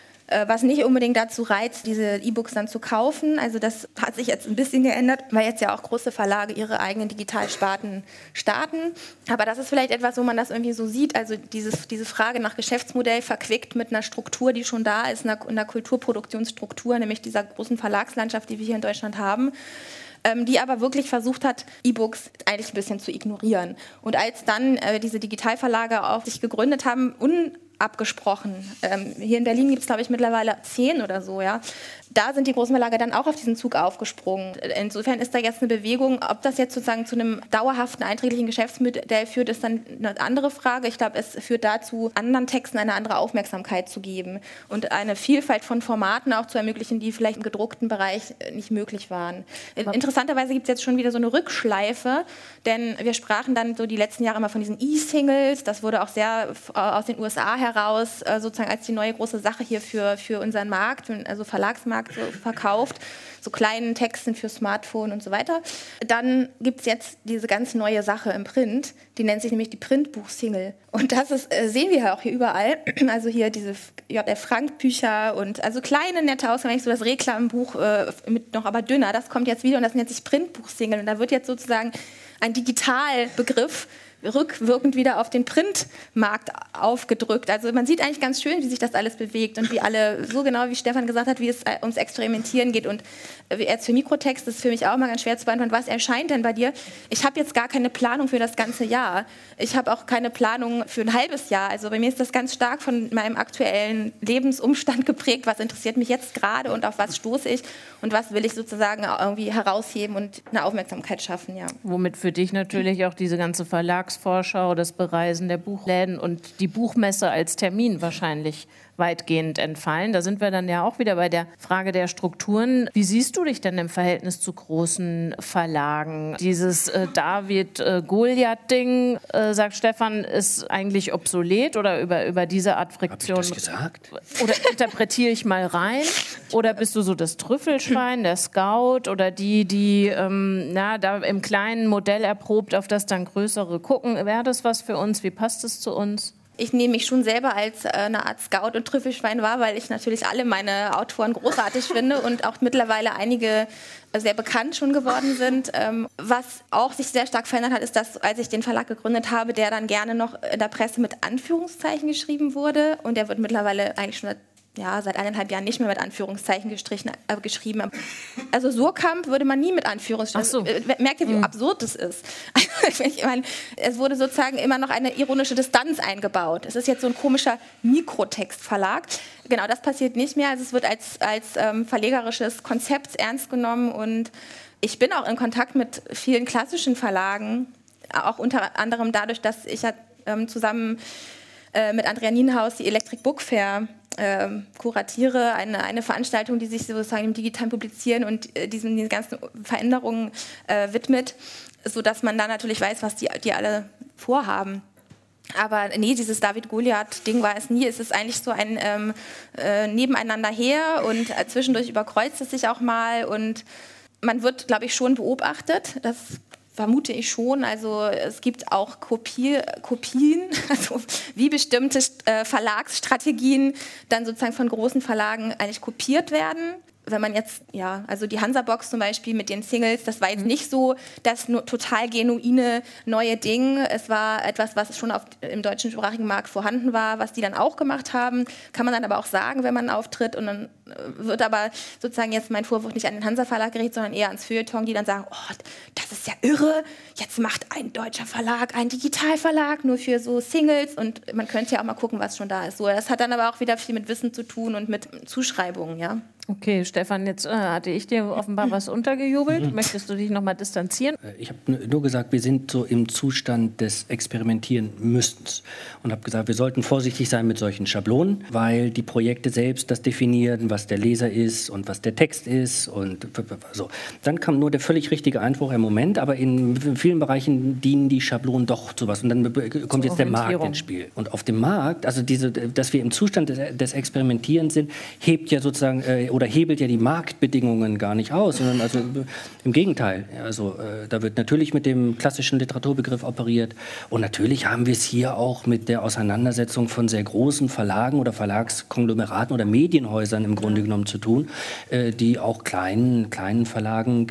was nicht unbedingt dazu reizt, diese E-Books dann zu kaufen. Also das hat sich jetzt ein bisschen geändert, weil jetzt ja auch große Verlage ihre eigenen Digitalsparten starten. Aber das ist vielleicht etwas, wo man das irgendwie so sieht. Also diese Frage nach Geschäftsmodell verquickt mit einer Struktur, die schon da ist, einer Kulturproduktionsstruktur, nämlich dieser großen Verlagslandschaft, die wir hier in Deutschland haben, die aber wirklich versucht hat, E-Books eigentlich ein bisschen zu ignorieren. Und als dann diese Digitalverlage auch sich gegründet haben, unabgesprochen, hier in Berlin gibt es, glaube ich, mittlerweile 10 oder so, ja, da sind die großen Verlage dann auch auf diesen Zug aufgesprungen. Insofern ist da jetzt eine Bewegung, ob das jetzt sozusagen zu einem dauerhaften, einträglichen Geschäftsmodell führt, ist dann eine andere Frage. Ich glaube, es führt dazu, anderen Texten eine andere Aufmerksamkeit zu geben und eine Vielfalt von Formaten auch zu ermöglichen, die vielleicht im gedruckten Bereich nicht möglich waren. Interessanterweise gibt es jetzt schon wieder so eine Rückschleife, denn wir sprachen dann so die letzten Jahre immer von diesen E-Singles. Das wurde auch sehr aus den USA heraus sozusagen als die neue große Sache hier für unseren Markt, also Verlagsmarkt, so verkauft, so kleinen Texten für Smartphone und so weiter. Dann gibt es jetzt diese ganz neue Sache im Print, die nennt sich nämlich die Printbuch-Single. Und das ist, sehen wir ja auch hier überall, also hier diese J.F. Frank-Bücher und also kleine, nette Ausgaben, so das Reklambuch mit noch aber dünner, das kommt jetzt wieder und das nennt sich Printbuch-Single. Und da wird jetzt sozusagen ein Digitalbegriff rückwirkend wieder auf den Printmarkt aufgedrückt. Also man sieht eigentlich ganz schön, wie sich das alles bewegt und wie alle, so genau wie Stefan gesagt hat, wie es ums Experimentieren geht. Und jetzt für Mikrotext ist es für mich auch mal ganz schwer zu beantworten, was erscheint denn bei dir? Ich habe jetzt gar keine Planung für das ganze Jahr. Ich habe auch keine Planung für ein halbes Jahr. Also bei mir ist das ganz stark von meinem aktuellen Lebensumstand geprägt. Was interessiert mich jetzt gerade und auf was stoße ich und was will ich sozusagen irgendwie herausheben und eine Aufmerksamkeit schaffen, ja. Womit für dich natürlich auch diese ganze Verlagsvorschau, das Bereisen der Buchläden und die Buchmesse als Termin wahrscheinlich weitgehend entfallen. Da sind wir dann ja auch wieder bei der Frage der Strukturen. Wie siehst du dich denn im Verhältnis zu großen Verlagen? Dieses David-Goliath-Ding, sagt Stefan, ist eigentlich obsolet oder über diese Art Friktion? Hab ich das gesagt? Oder interpretiere ich mal rein? Oder bist du so das Trüffelschwein, der Scout oder die da im kleinen Modell erprobt, auf das dann größere gucken? Wäre das was für uns? Wie passt es zu uns? Ich nehme mich schon selber als eine Art Scout und Trüffelschwein wahr, weil ich natürlich alle meine Autoren großartig finde und auch mittlerweile einige sehr bekannt schon geworden sind. Was auch sich sehr stark verändert hat, ist, dass als ich den Verlag gegründet habe, der dann gerne noch in der Presse mit Anführungszeichen geschrieben wurde und der wird mittlerweile eigentlich schon seit 1,5 Jahren nicht mehr mit Anführungszeichen geschrieben. Also Surkamp würde man nie mit Anführungszeichen. So. Merkt ihr, wie absurd das ist? Ich meine, es wurde sozusagen immer noch eine ironische Distanz eingebaut. Es ist jetzt so ein komischer Mikrotextverlag. Genau, das passiert nicht mehr. Also es wird als verlegerisches Konzept ernst genommen und ich bin auch in Kontakt mit vielen klassischen Verlagen, auch unter anderem dadurch, dass ich ja zusammen mit Andrea Nienhaus die Electric Book Fair kuratiere eine Veranstaltung, die sich sozusagen dem digitalen Publizieren und diesen ganzen Veränderungen widmet, sodass man da natürlich weiß, was die alle vorhaben. Aber nee, dieses David-Goliath-Ding war es nie. Es ist eigentlich so ein Nebeneinander her und zwischendurch überkreuzt es sich auch mal. Und man wird, glaube ich, schon beobachtet. Das vermute ich schon. Also es gibt auch Kopien, also wie bestimmte Verlagsstrategien dann sozusagen von großen Verlagen eigentlich kopiert werden. Wenn man jetzt, also die Hansa-Box zum Beispiel mit den Singles, das war jetzt nicht so das nur total genuine neue Ding. Es war etwas, was schon im deutschsprachigen Markt vorhanden war, was die dann auch gemacht haben. Kann man dann aber auch sagen, wenn man auftritt. Und dann wird aber sozusagen jetzt mein Vorwurf nicht an den Hansa-Verlag gerichtet, sondern eher ans Feuilleton, die dann sagen, oh, das ist ja irre, jetzt macht ein deutscher Verlag einen Digitalverlag nur für so Singles. Und man könnte ja auch mal gucken, was schon da ist. So, das hat dann aber auch wieder viel mit Wissen zu tun und mit Zuschreibungen, ja. Okay, Stefan, jetzt hatte ich dir offenbar was untergejubelt. Möchtest du dich noch mal distanzieren? Ich habe nur gesagt, wir sind so im Zustand des Experimentieren-Müssens. Und habe gesagt, wir sollten vorsichtig sein mit solchen Schablonen, weil die Projekte selbst das definieren, was der Leser ist und was der Text ist. Und so. Dann kam nur der völlig richtige Einspruch im Moment, aber in vielen Bereichen dienen die Schablonen doch zu was. Und dann kommt jetzt der Markt ins Spiel. Und auf dem Markt, also dass wir im Zustand des Experimentierens sind, hebt ja sozusagen oder hebelt ja die Marktbedingungen gar nicht aus, sondern also im Gegenteil. Also da wird natürlich mit dem klassischen Literaturbegriff operiert und natürlich haben wir es hier auch mit der Auseinandersetzung von sehr großen Verlagen oder Verlagskonglomeraten oder Medienhäusern im Grunde genommen zu tun, die auch kleinen Verlagen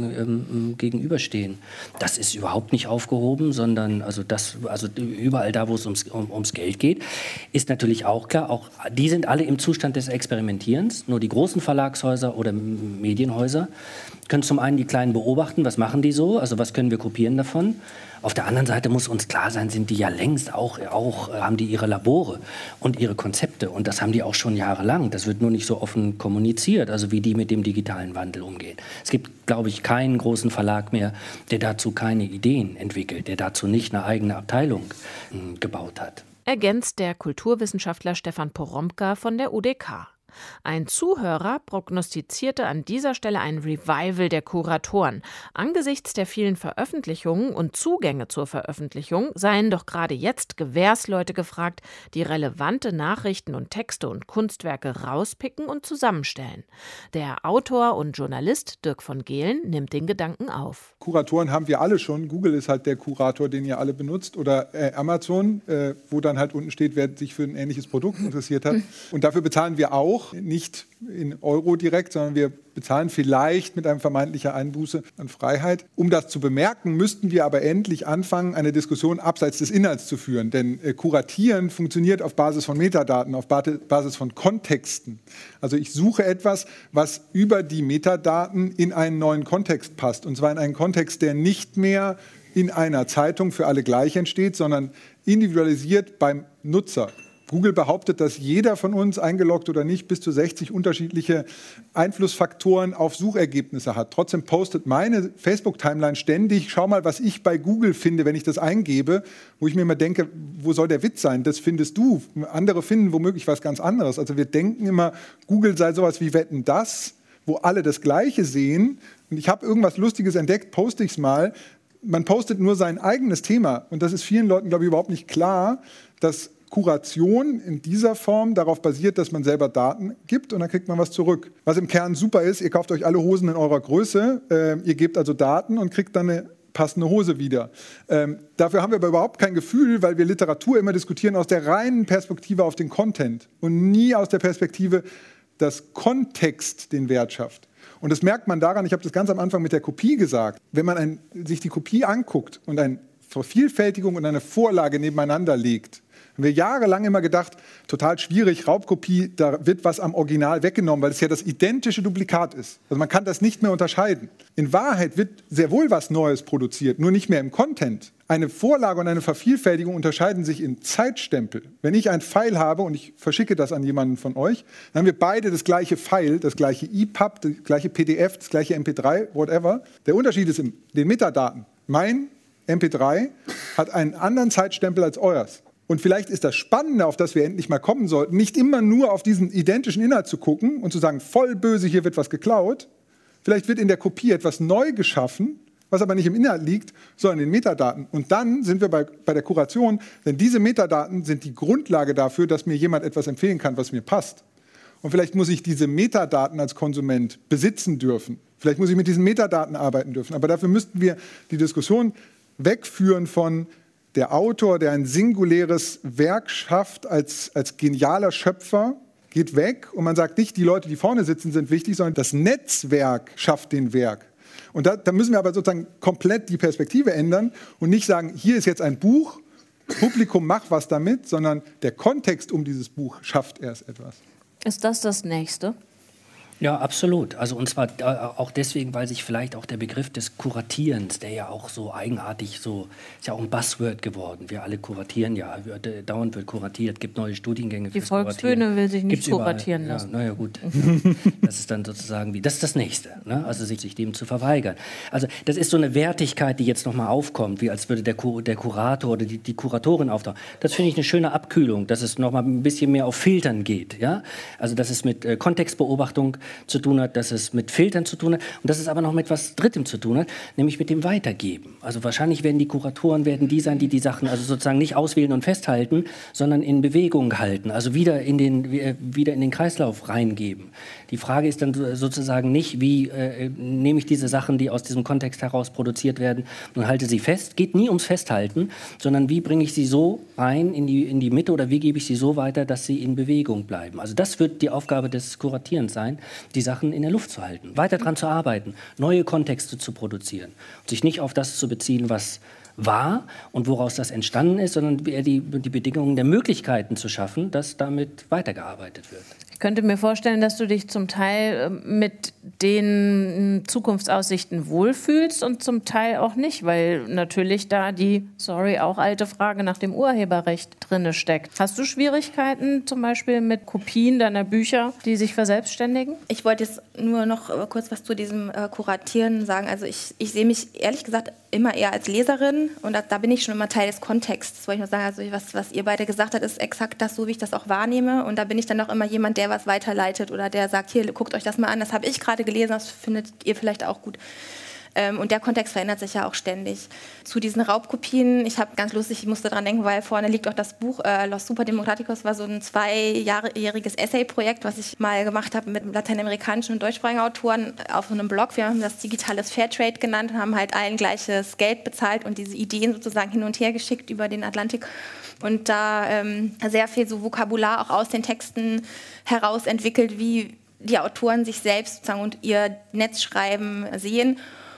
gegenüberstehen. Das ist überhaupt nicht aufgehoben, sondern also überall da, wo es ums Geld geht, ist natürlich auch klar, auch die sind alle im Zustand des Experimentierens, nur die großen Verlagshäuser oder Medienhäuser können zum einen die Kleinen beobachten, was machen die so, also was können wir kopieren davon. Auf der anderen Seite muss uns klar sein, sind die ja längst auch haben die ihre Labore und ihre Konzepte und das haben die auch schon jahrelang. Das wird nur nicht so offen kommuniziert, also wie die mit dem digitalen Wandel umgehen. Es gibt, glaube ich, keinen großen Verlag mehr, der dazu keine Ideen entwickelt, der dazu nicht eine eigene Abteilung gebaut hat. Ergänzt der Kulturwissenschaftler Stefan Poromka von der UDK. Ein Zuhörer prognostizierte an dieser Stelle ein Revival der Kuratoren. Angesichts der vielen Veröffentlichungen und Zugänge zur Veröffentlichung seien doch gerade jetzt Gewährsleute gefragt, die relevante Nachrichten und Texte und Kunstwerke rauspicken und zusammenstellen. Der Autor und Journalist Dirk von Gehlen nimmt den Gedanken auf. Kuratoren haben wir alle schon. Google ist halt der Kurator, den ihr alle benutzt. Oder Amazon, wo dann halt unten steht, wer sich für ein ähnliches Produkt interessiert hat. Und dafür bezahlen wir auch. Nicht in Euro direkt, sondern wir bezahlen vielleicht mit einem vermeintlichen Einbuße an Freiheit. Um das zu bemerken, müssten wir aber endlich anfangen, eine Diskussion abseits des Inhalts zu führen. Denn Kuratieren funktioniert auf Basis von Metadaten, auf Basis von Kontexten. Also ich suche etwas, was über die Metadaten in einen neuen Kontext passt. Und zwar in einen Kontext, der nicht mehr in einer Zeitung für alle gleich entsteht, sondern individualisiert beim Nutzer. Google behauptet, dass jeder von uns, eingeloggt oder nicht, bis zu 60 unterschiedliche Einflussfaktoren auf Suchergebnisse hat. Trotzdem postet meine Facebook-Timeline ständig, schau mal, was ich bei Google finde, wenn ich das eingebe, wo ich mir immer denke, wo soll der Witz sein? Das findest du. Andere finden womöglich was ganz anderes. Also wir denken immer, Google sei sowas wie Wetten, das, wo alle das Gleiche sehen. Und ich habe irgendwas Lustiges entdeckt, poste ich es mal. Man postet nur sein eigenes Thema. Und das ist vielen Leuten, glaube ich, überhaupt nicht klar, dass Kuration in dieser Form darauf basiert, dass man selber Daten gibt und dann kriegt man was zurück. Was im Kern super ist, ihr kauft euch alle Hosen in eurer Größe, ihr gebt also Daten und kriegt dann eine passende Hose wieder. Dafür haben wir aber überhaupt kein Gefühl, weil wir Literatur immer diskutieren aus der reinen Perspektive auf den Content und nie aus der Perspektive, dass Kontext den Wert schafft. Und das merkt man daran, ich habe das ganz am Anfang mit der Kopie gesagt, wenn man sich die Kopie anguckt und eine Vervielfältigung und eine Vorlage nebeneinander legt, haben wir jahrelang immer gedacht, total schwierig, Raubkopie, da wird was am Original weggenommen, weil es ja das identische Duplikat ist. Also man kann das nicht mehr unterscheiden. In Wahrheit wird sehr wohl was Neues produziert, nur nicht mehr im Content. Eine Vorlage und eine Vervielfältigung unterscheiden sich in Zeitstempel. Wenn ich ein File habe und ich verschicke das an jemanden von euch, dann haben wir beide das gleiche File, das gleiche EPUB, das gleiche PDF, das gleiche MP3, whatever. Der Unterschied ist in den Metadaten. Mein MP3 hat einen anderen Zeitstempel als euers. Und vielleicht ist das Spannende, auf das wir endlich mal kommen sollten, nicht immer nur auf diesen identischen Inhalt zu gucken und zu sagen, voll böse, hier wird was geklaut. Vielleicht wird in der Kopie etwas neu geschaffen, was aber nicht im Inhalt liegt, sondern in den Metadaten. Und dann sind wir bei der Kuration, denn diese Metadaten sind die Grundlage dafür, dass mir jemand etwas empfehlen kann, was mir passt. Und vielleicht muss ich diese Metadaten als Konsument besitzen dürfen. Vielleicht muss ich mit diesen Metadaten arbeiten dürfen. Aber dafür müssten wir die Diskussion wegführen von der Autor, der ein singuläres Werk schafft als genialer Schöpfer, geht weg und man sagt nicht, die Leute, die vorne sitzen, sind wichtig, sondern das Netzwerk schafft den Werk. Und da müssen wir aber sozusagen komplett die Perspektive ändern und nicht sagen, hier ist jetzt ein Buch, Publikum, mach was damit, sondern der Kontext um dieses Buch schafft erst etwas. Ist das Nächste? Ja, absolut. Also und zwar auch deswegen, weil sich vielleicht auch der Begriff des Kuratierens, der ja auch so eigenartig ist ja auch ein Buzzword geworden. Wir alle kuratieren ja, dauernd wird kuratiert, gibt neue Studiengänge. Die Volksbühne will sich nicht kuratieren lassen. Ja, naja, gut. Das ist dann sozusagen das ist das Nächste, ne? Also sich dem zu verweigern. Also das ist so eine Wertigkeit, die jetzt nochmal aufkommt, wie als würde der Kurator oder die Kuratorin auftauchen. Das finde ich eine schöne Abkühlung, dass es nochmal ein bisschen mehr auf Filtern geht. Ja? Also dass es mit Kontextbeobachtung zu tun hat, dass es mit Filtern zu tun hat und dass es aber noch mit etwas Drittem zu tun hat, nämlich mit dem Weitergeben. Also wahrscheinlich werden die Kuratoren die sein, die Sachen also sozusagen nicht auswählen und festhalten, sondern in Bewegung halten, also wieder in den Kreislauf reingeben. Die Frage ist dann sozusagen nicht, wie nehme ich diese Sachen, die aus diesem Kontext heraus produziert werden und halte sie fest. Geht nie ums Festhalten, sondern wie bringe ich sie so rein in die Mitte oder wie gebe ich sie so weiter, dass sie in Bewegung bleiben. Also das wird die Aufgabe des Kuratierens sein, die Sachen in der Luft zu halten, weiter daran zu arbeiten, neue Kontexte zu produzieren und sich nicht auf das zu beziehen, was war und woraus das entstanden ist, sondern eher die Bedingungen der Möglichkeiten zu schaffen, dass damit weitergearbeitet wird. Ich könnte mir vorstellen, dass du dich zum Teil mit den Zukunftsaussichten wohlfühlst und zum Teil auch nicht, weil natürlich da auch alte Frage nach dem Urheberrecht drinne steckt. Hast du Schwierigkeiten zum Beispiel mit Kopien deiner Bücher, die sich verselbstständigen? Ich wollte jetzt nur noch kurz was zu diesem Kuratieren sagen. Also ich sehe mich ehrlich gesagt immer eher als Leserin und da bin ich schon immer Teil des Kontexts. Das wollte ich nur sagen, also was ihr beide gesagt habt, ist exakt das, so wie ich das auch wahrnehme und da bin ich dann auch immer jemand, der was weiterleitet oder der sagt, hier, guckt euch das mal an, das habe ich gerade gelesen, das findet ihr vielleicht auch gut. Und der Kontext verändert sich ja auch ständig. Zu diesen Raubkopien, ich musste daran denken, weil vorne liegt auch das Buch Los Superdemocraticos, war so ein 2-jähriges Essay-Projekt, was ich mal gemacht habe mit lateinamerikanischen und deutschsprachigen Autoren auf so einem Blog. Wir haben das digitales Fairtrade genannt, haben halt allen gleiches Geld bezahlt und diese Ideen sozusagen hin und her geschickt über den Atlantik. Und da sehr viel so Vokabular auch aus den Texten heraus entwickelt, wie die Autoren sich selbst sozusagen und ihr Netzschreiben sehen.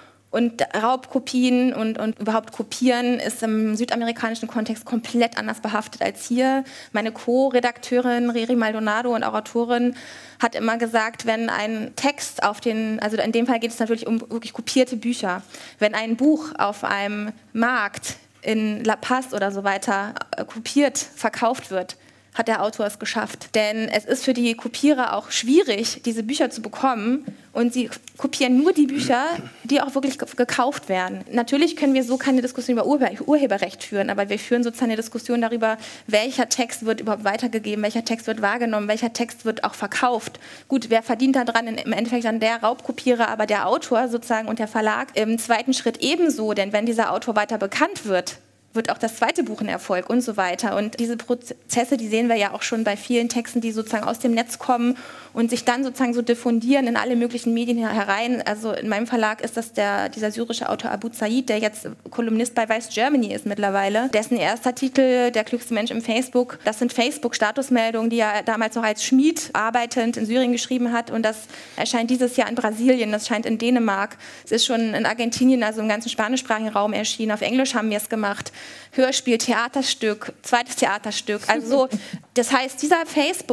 Und Raubkopien und überhaupt Kopieren ist im südamerikanischen Kontext komplett anders behaftet als hier. Meine Co-Redakteurin Riri Maldonado und auch Autorin hat immer gesagt, wenn ein Text also in dem Fall geht es natürlich um wirklich kopierte Bücher, wenn ein Buch auf einem Markt in La Paz oder so weiter kopiert verkauft wird, hat der Autor es geschafft. Denn es ist für die Kopierer auch schwierig, diese Bücher zu bekommen. Und sie kopieren nur die Bücher, die auch wirklich gekauft werden. Natürlich können wir so keine Diskussion über Urheberrecht führen, aber wir führen sozusagen eine Diskussion darüber, welcher Text wird überhaupt weitergegeben, welcher Text wird wahrgenommen, welcher Text wird auch verkauft. Gut, wer verdient da dran? Im Endeffekt dann der Raubkopierer, aber der Autor sozusagen und der Verlag im zweiten Schritt ebenso. Denn wenn dieser Autor weiter bekannt wird auch das zweite Buch ein Erfolg und so weiter. Und diese Prozesse, die sehen wir ja auch schon bei vielen Texten, die sozusagen aus dem Netz kommen und sich dann sozusagen so diffundieren in alle möglichen Medien herein. Also in meinem Verlag ist das dieser syrische Autor Abu Zaid, der jetzt Kolumnist bei Vice Germany ist mittlerweile. Dessen erster Titel, Der klügste Mensch im Facebook, das sind Facebook-Statusmeldungen, die er damals noch als Schmied arbeitend in Syrien geschrieben hat. Und das erscheint dieses Jahr in Brasilien, das scheint in Dänemark. Es ist schon in Argentinien, also im ganzen spanischsprachigen Raum erschienen. Auf Englisch haben wir es gemacht. Hörspiel, Theaterstück, zweites Theaterstück. Also das heißt, dieser Facebook-Text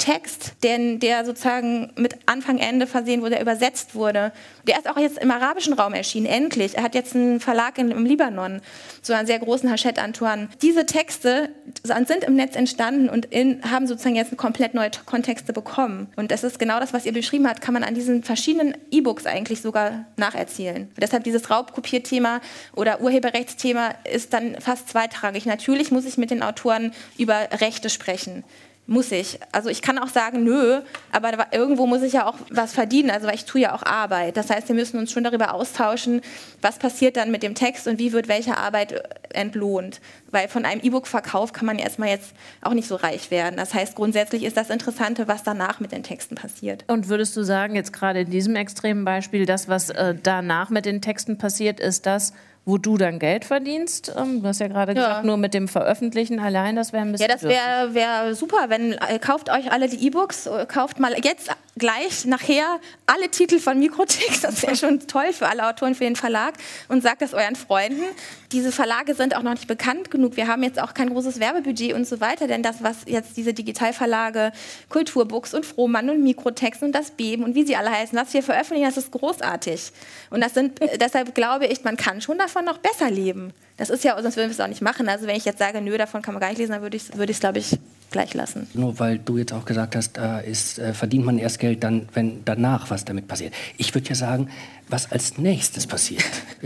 Text, der sozusagen mit Anfang, Ende versehen wurde, der übersetzt wurde. Der ist auch jetzt im arabischen Raum erschienen, endlich. Er hat jetzt einen Verlag im Libanon, so einen sehr großen, Hachette Antoine. Diese Texte sind im Netz entstanden und haben sozusagen jetzt komplett neue Kontexte bekommen. Und das ist genau das, was ihr beschrieben habt, kann man an diesen verschiedenen E-Books eigentlich sogar nacherzählen. Und deshalb dieses Raubkopierthema oder Urheberrechtsthema ist dann fast zweitrangig. Natürlich muss ich mit den Autoren über Rechte sprechen. Muss ich. Also ich kann auch sagen, nö, aber irgendwo muss ich ja auch was verdienen, also weil ich tue ja auch Arbeit. Das heißt, wir müssen uns schon darüber austauschen, was passiert dann mit dem Text und wie wird welche Arbeit entlohnt. Weil von einem E-Book-Verkauf kann man erstmal jetzt auch nicht so reich werden. Das heißt, grundsätzlich ist das Interessante, was danach mit den Texten passiert. Und würdest du sagen, jetzt gerade in diesem extremen Beispiel, das, was danach mit den Texten passiert, ist das, wo du dann Geld verdienst? Du hast ja gerade gesagt, nur mit dem Veröffentlichen allein, das wäre ein bisschen... Ja, das wäre super, kauft euch alle die E-Books, kauft mal jetzt gleich nachher alle Titel von Mikrotext, das wäre schon toll für alle Autoren, für den Verlag, und sagt das euren Freunden. Diese Verlage sind auch noch nicht bekannt genug, wir haben jetzt auch kein großes Werbebudget und so weiter, denn das, was jetzt diese Digitalverlage, Kulturbooks und Frohmann und Mikrotext und das Beben und wie sie alle heißen, was wir veröffentlichen, das ist großartig. Und deshalb glaube ich, man kann schon davon noch besser leben. Das ist ja, sonst würden wir es auch nicht machen. Also wenn ich jetzt sage, nö, davon kann man gar nicht lesen, dann würde ich es, glaube ich, gleich lassen. Nur weil du jetzt auch gesagt hast, verdient man erst Geld, wenn danach was damit passiert. Ich würde ja sagen, was als nächstes passiert.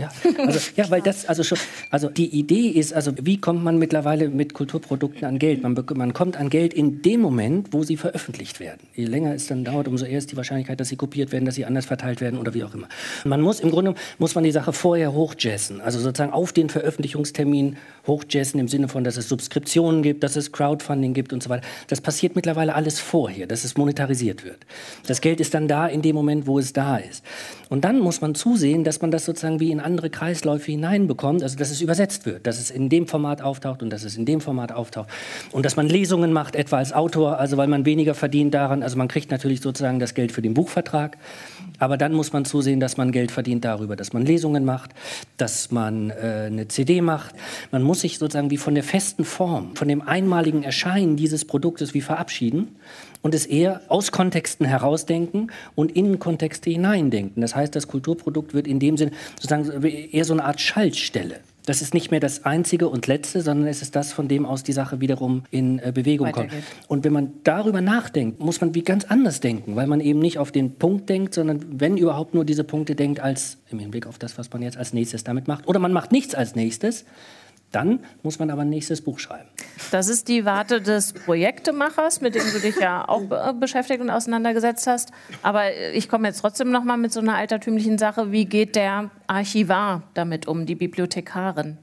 Weil das die Idee ist, wie kommt man mittlerweile mit Kulturprodukten an Geld? Man kommt an Geld in dem Moment, wo sie veröffentlicht werden. Je länger es dann dauert, umso eher ist die Wahrscheinlichkeit, dass sie kopiert werden, dass sie anders verteilt werden oder wie auch immer. Im Grunde muss man die Sache vorher hochjazzen, also sozusagen auf den Veröffentlichungstermin hochjazzen im Sinne von, dass es Subskriptionen gibt, dass es Crowdfunding gibt und so weiter. Das passiert mittlerweile alles vorher, dass es monetarisiert wird. Das Geld ist dann da in dem Moment, wo es da ist. Und dann muss man zusehen, dass man das sozusagen wie in andere Kreisläufe hineinbekommt, also dass es übersetzt wird, dass es in dem Format auftaucht und dass es in dem Format auftaucht und dass man Lesungen macht, etwa als Autor, also weil man weniger verdient daran, also man kriegt natürlich sozusagen das Geld für den Buchvertrag, aber dann muss man zusehen, dass man Geld verdient darüber, dass man Lesungen macht, dass man eine CD macht. Man muss sich sozusagen wie von der festen Form, von dem einmaligen Erscheinen dieses Produktes wie verabschieden und es eher aus Kontexten herausdenken und in Kontexte hineindenken. Das heißt, das Kulturprodukt wird in dem Sinne sozusagen eher so eine Art Schaltstelle. Das ist nicht mehr das Einzige und Letzte, sondern es ist das, von dem aus die Sache wiederum in Bewegung kommt. Und wenn man darüber nachdenkt, muss man wie ganz anders denken, weil man eben nicht auf den Punkt denkt, sondern wenn überhaupt nur diese Punkte denkt, als im Hinblick auf das, was man jetzt als nächstes damit macht. Oder man macht nichts als nächstes. Dann muss man aber ein nächstes Buch schreiben. Das ist die Warte des Projektemachers, mit dem du dich ja auch beschäftigt und auseinandergesetzt hast. Aber ich komme jetzt trotzdem noch mal mit so einer altertümlichen Sache. Wie geht der Archivar damit um, die Bibliothekarin?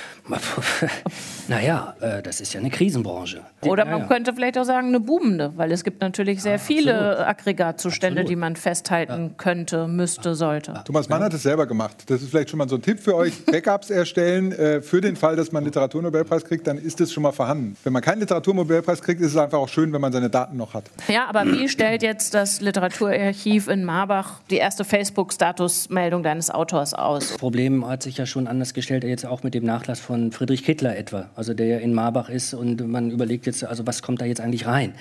Naja, das ist ja eine Krisenbranche. Oder man könnte vielleicht auch sagen, eine boomende, weil es gibt natürlich sehr viele Aggregatzustände, die man festhalten könnte, müsste, sollte. Thomas Mann hat es selber gemacht. Das ist vielleicht schon mal so ein Tipp für euch. Backups erstellen für den Fall, dass man einen Literaturnobelpreis kriegt, dann ist es schon mal vorhanden. Wenn man keinen Literaturnobelpreis kriegt, ist es einfach auch schön, wenn man seine Daten noch hat. Ja, aber wie stellt jetzt das Literaturarchiv in Marbach die erste Facebook-Statusmeldung deines Autors aus? Das Problem hat sich ja schon anders gestellt, jetzt auch mit dem Nachlass von Friedrich Kittler etwa, also der ja in Marbach ist und man überlegt jetzt, also was kommt da jetzt eigentlich rein?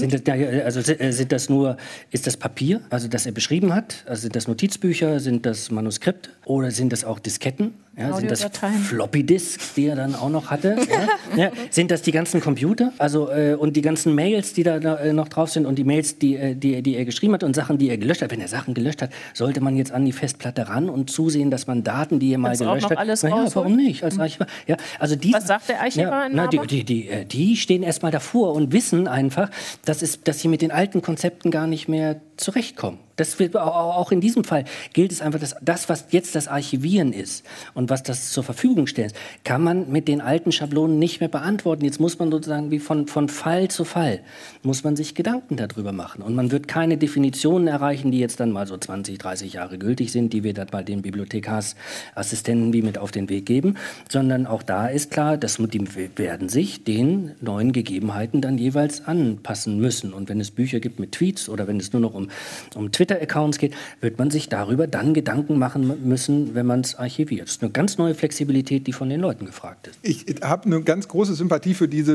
Ist das Papier, also das er beschrieben hat, also sind das Notizbücher, sind das Manuskripte oder sind das auch Disketten? Ja, sind das Floppy-Disks, die er dann auch noch hatte? Ja, sind das die ganzen Computer? Also, und die ganzen Mails, die da noch drauf sind und die Mails, die er geschrieben hat und Sachen, die er gelöscht hat. Wenn er Sachen gelöscht hat, sollte man jetzt an die Festplatte ran und zusehen, dass man Daten, die er mal gelöscht hat... Alles warum nicht? Als Archivar. Ja, also was sagt der Archivar in Marbach? Die stehen erst mal davor und wissen einfach, dass sie mit den alten Konzepten gar nicht mehr zurechtkommen. Das wird auch in diesem Fall gilt es einfach, dass das, was jetzt das Archivieren ist und was das zur Verfügung stellt, kann man mit den alten Schablonen nicht mehr beantworten. Jetzt muss man sozusagen wie von Fall zu Fall, muss man sich Gedanken darüber machen. Und man wird keine Definitionen erreichen, die jetzt dann mal so 20, 30 Jahre gültig sind, die wir dann mal den Bibliothekarassistenten wie mit auf den Weg geben, sondern auch da ist klar, dass die werden sich den neuen Gegebenheiten dann jeweils anpassen müssen. Und wenn es Bücher gibt mit Tweets oder wenn es nur noch um Twitter-Accounts geht, wird man sich darüber dann Gedanken machen müssen, wenn man es archiviert. Das ist eine ganz neue Flexibilität, die von den Leuten gefragt ist. Ich habe eine ganz große Sympathie für dieses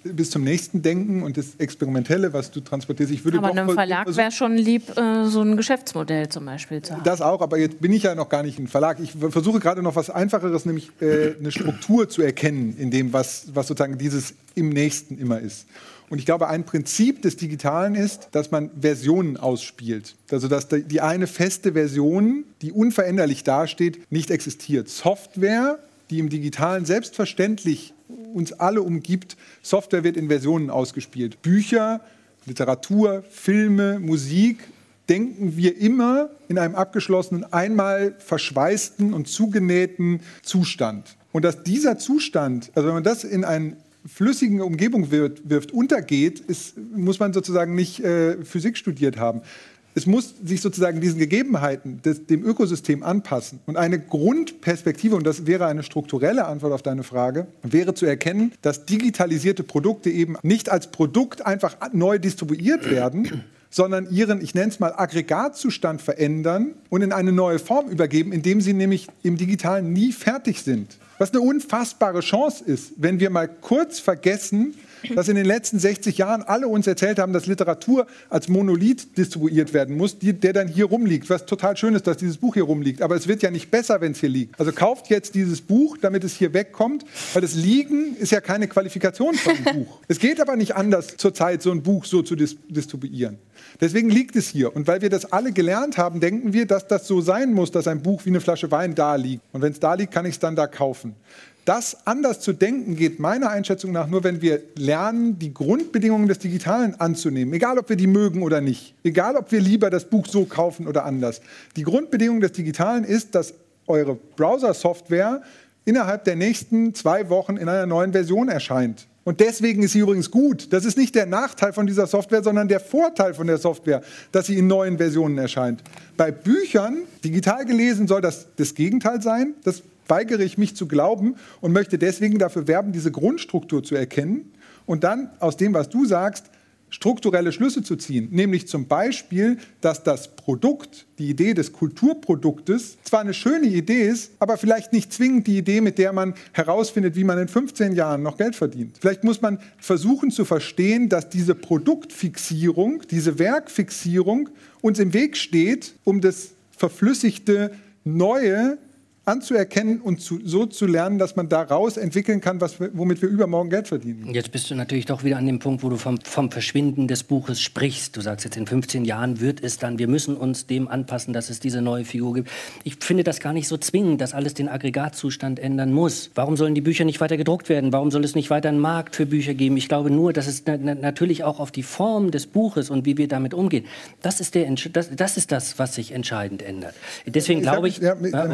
bis zum nächsten denken und das Experimentelle, was du transportierst. Aber einem Verlag wäre schon lieb, so ein Geschäftsmodell zum Beispiel zu haben. Das auch, aber jetzt bin ich ja noch gar nicht ein Verlag. Ich versuche gerade noch was Einfacheres, nämlich eine Struktur zu erkennen in dem, was sozusagen dieses im Nächsten immer ist. Und ich glaube, ein Prinzip des Digitalen ist, dass man Versionen ausspielt. Also dass die eine feste Version, die unveränderlich dasteht, nicht existiert. Software, die im Digitalen selbstverständlich uns alle umgibt, Software wird in Versionen ausgespielt. Bücher, Literatur, Filme, Musik denken wir immer in einem abgeschlossenen, einmal verschweißten und zugenähten Zustand. Und dass dieser Zustand, also wenn man das in eine flüssige Umgebung wirft, untergeht, muss man sozusagen nicht Physik studiert haben. Es muss sich sozusagen diesen Gegebenheiten, dem Ökosystem anpassen. Und eine Grundperspektive, und das wäre eine strukturelle Antwort auf deine Frage, wäre zu erkennen, dass digitalisierte Produkte eben nicht als Produkt einfach neu distribuiert werden, sondern ihren, ich nenne es mal, Aggregatzustand verändern und in eine neue Form übergeben, indem sie nämlich im Digitalen nie fertig sind. Was eine unfassbare Chance ist, wenn wir mal kurz vergessen, dass in den letzten 60 Jahren alle uns erzählt haben, dass Literatur als Monolith distribuiert werden muss, der dann hier rumliegt. Was total schön ist, dass dieses Buch hier rumliegt. Aber es wird ja nicht besser, wenn es hier liegt. Also kauft jetzt dieses Buch, damit es hier wegkommt. Weil das Liegen ist ja keine Qualifikation von einem Buch. Es geht aber nicht anders, zurzeit so ein Buch so zu distribuieren. Deswegen liegt es hier. Und weil wir das alle gelernt haben, denken wir, dass das so sein muss, dass ein Buch wie eine Flasche Wein da liegt. Und wenn es da liegt, kann ich es dann da kaufen. Das anders zu denken geht meiner Einschätzung nach nur, wenn wir lernen, die Grundbedingungen des Digitalen anzunehmen. Egal, ob wir die mögen oder nicht. Egal, ob wir lieber das Buch so kaufen oder anders. Die Grundbedingung des Digitalen ist, dass eure Browser-Software innerhalb der nächsten 2 Wochen in einer neuen Version erscheint. Und deswegen ist sie übrigens gut. Das ist nicht der Nachteil von dieser Software, sondern der Vorteil von der Software, dass sie in neuen Versionen erscheint. Bei Büchern, digital gelesen, soll das Gegenteil sein. Das weigere ich mich zu glauben und möchte deswegen dafür werben, diese Grundstruktur zu erkennen und dann aus dem, was du sagst, strukturelle Schlüsse zu ziehen. Nämlich zum Beispiel, dass das Produkt, die Idee des Kulturproduktes, zwar eine schöne Idee ist, aber vielleicht nicht zwingend die Idee, mit der man herausfindet, wie man in 15 Jahren noch Geld verdient. Vielleicht muss man versuchen zu verstehen, dass diese Produktfixierung, diese Werkfixierung uns im Weg steht, um das verflüssigte Neue anzuerkennen und so zu lernen, dass man daraus entwickeln kann, womit wir übermorgen Geld verdienen. Jetzt bist du natürlich doch wieder an dem Punkt, wo du vom Verschwinden des Buches sprichst. Du sagst jetzt, in 15 Jahren wird es dann, wir müssen uns dem anpassen, dass es diese neue Figur gibt. Ich finde das gar nicht so zwingend, dass alles den Aggregatzustand ändern muss. Warum sollen die Bücher nicht weiter gedruckt werden? Warum soll es nicht weiter einen Markt für Bücher geben? Ich glaube nur, dass es natürlich auch auf die Form des Buches und wie wir damit umgehen, das ist das, was sich entscheidend ändert. Deswegen glaube ich...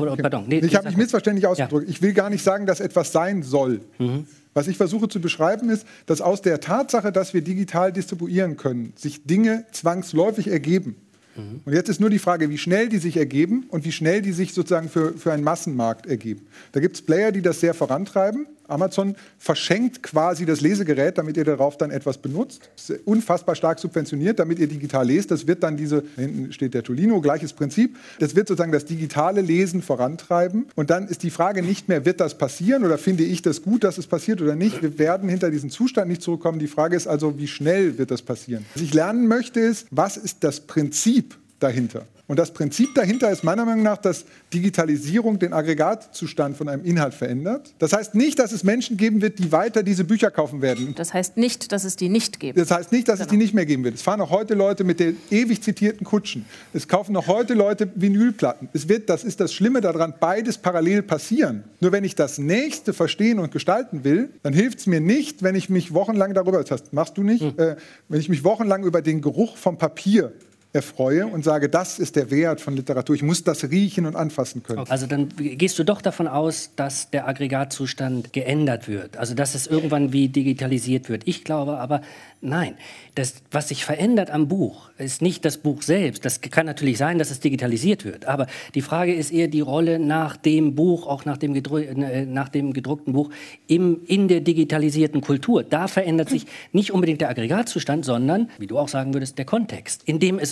Ich habe mich missverständlich ausgedrückt. Ja. Ich will gar nicht sagen, dass etwas sein soll. Was ich versuche zu beschreiben ist, dass aus der Tatsache, dass wir digital distribuieren können, sich Dinge zwangsläufig ergeben. Und jetzt ist nur die Frage, wie schnell die sich ergeben und wie schnell die sich sozusagen für einen Massenmarkt ergeben. Da gibt es Player, die das sehr vorantreiben. Amazon verschenkt quasi das Lesegerät, damit ihr darauf dann etwas benutzt. Das ist unfassbar stark subventioniert, damit ihr digital lest. Das wird dann hinten steht der Tolino, gleiches Prinzip. Das wird sozusagen das digitale Lesen vorantreiben. Und dann ist die Frage nicht mehr, wird das passieren oder finde ich das gut, dass es passiert oder nicht. Wir werden hinter diesen Zustand nicht zurückkommen. Die Frage ist also, wie schnell wird das passieren? Was ich lernen möchte ist, was ist das Prinzip dahinter? Und das Prinzip dahinter ist meiner Meinung nach, dass Digitalisierung den Aggregatzustand von einem Inhalt verändert. Das heißt nicht, dass es Menschen geben wird, die weiter diese Bücher kaufen werden. Das heißt nicht, dass es die nicht gibt. Das heißt nicht, dass es die nicht mehr geben wird. Es fahren auch heute Leute mit den ewig zitierten Kutschen. Es kaufen noch heute Leute Vinylplatten. Das ist das Schlimme daran, beides parallel passieren. Nur wenn ich das Nächste verstehen und gestalten will, dann hilft es mir nicht, wenn ich mich wochenlang darüber, das heißt, machst du nicht, wenn ich mich wochenlang über den Geruch vom Papier erfreue und sage, das ist der Wert von Literatur. Ich muss das riechen und anfassen können. Also dann gehst du doch davon aus, dass der Aggregatzustand geändert wird. Also dass es irgendwann wie digitalisiert wird. Ich glaube aber, nein. Was sich verändert am Buch, ist nicht das Buch selbst. Das kann natürlich sein, dass es digitalisiert wird. Aber die Frage ist eher die Rolle nach dem Buch, auch nach dem gedruckten Buch, in der digitalisierten Kultur. Da verändert sich nicht unbedingt der Aggregatzustand, sondern, wie du auch sagen würdest, der Kontext, in dem es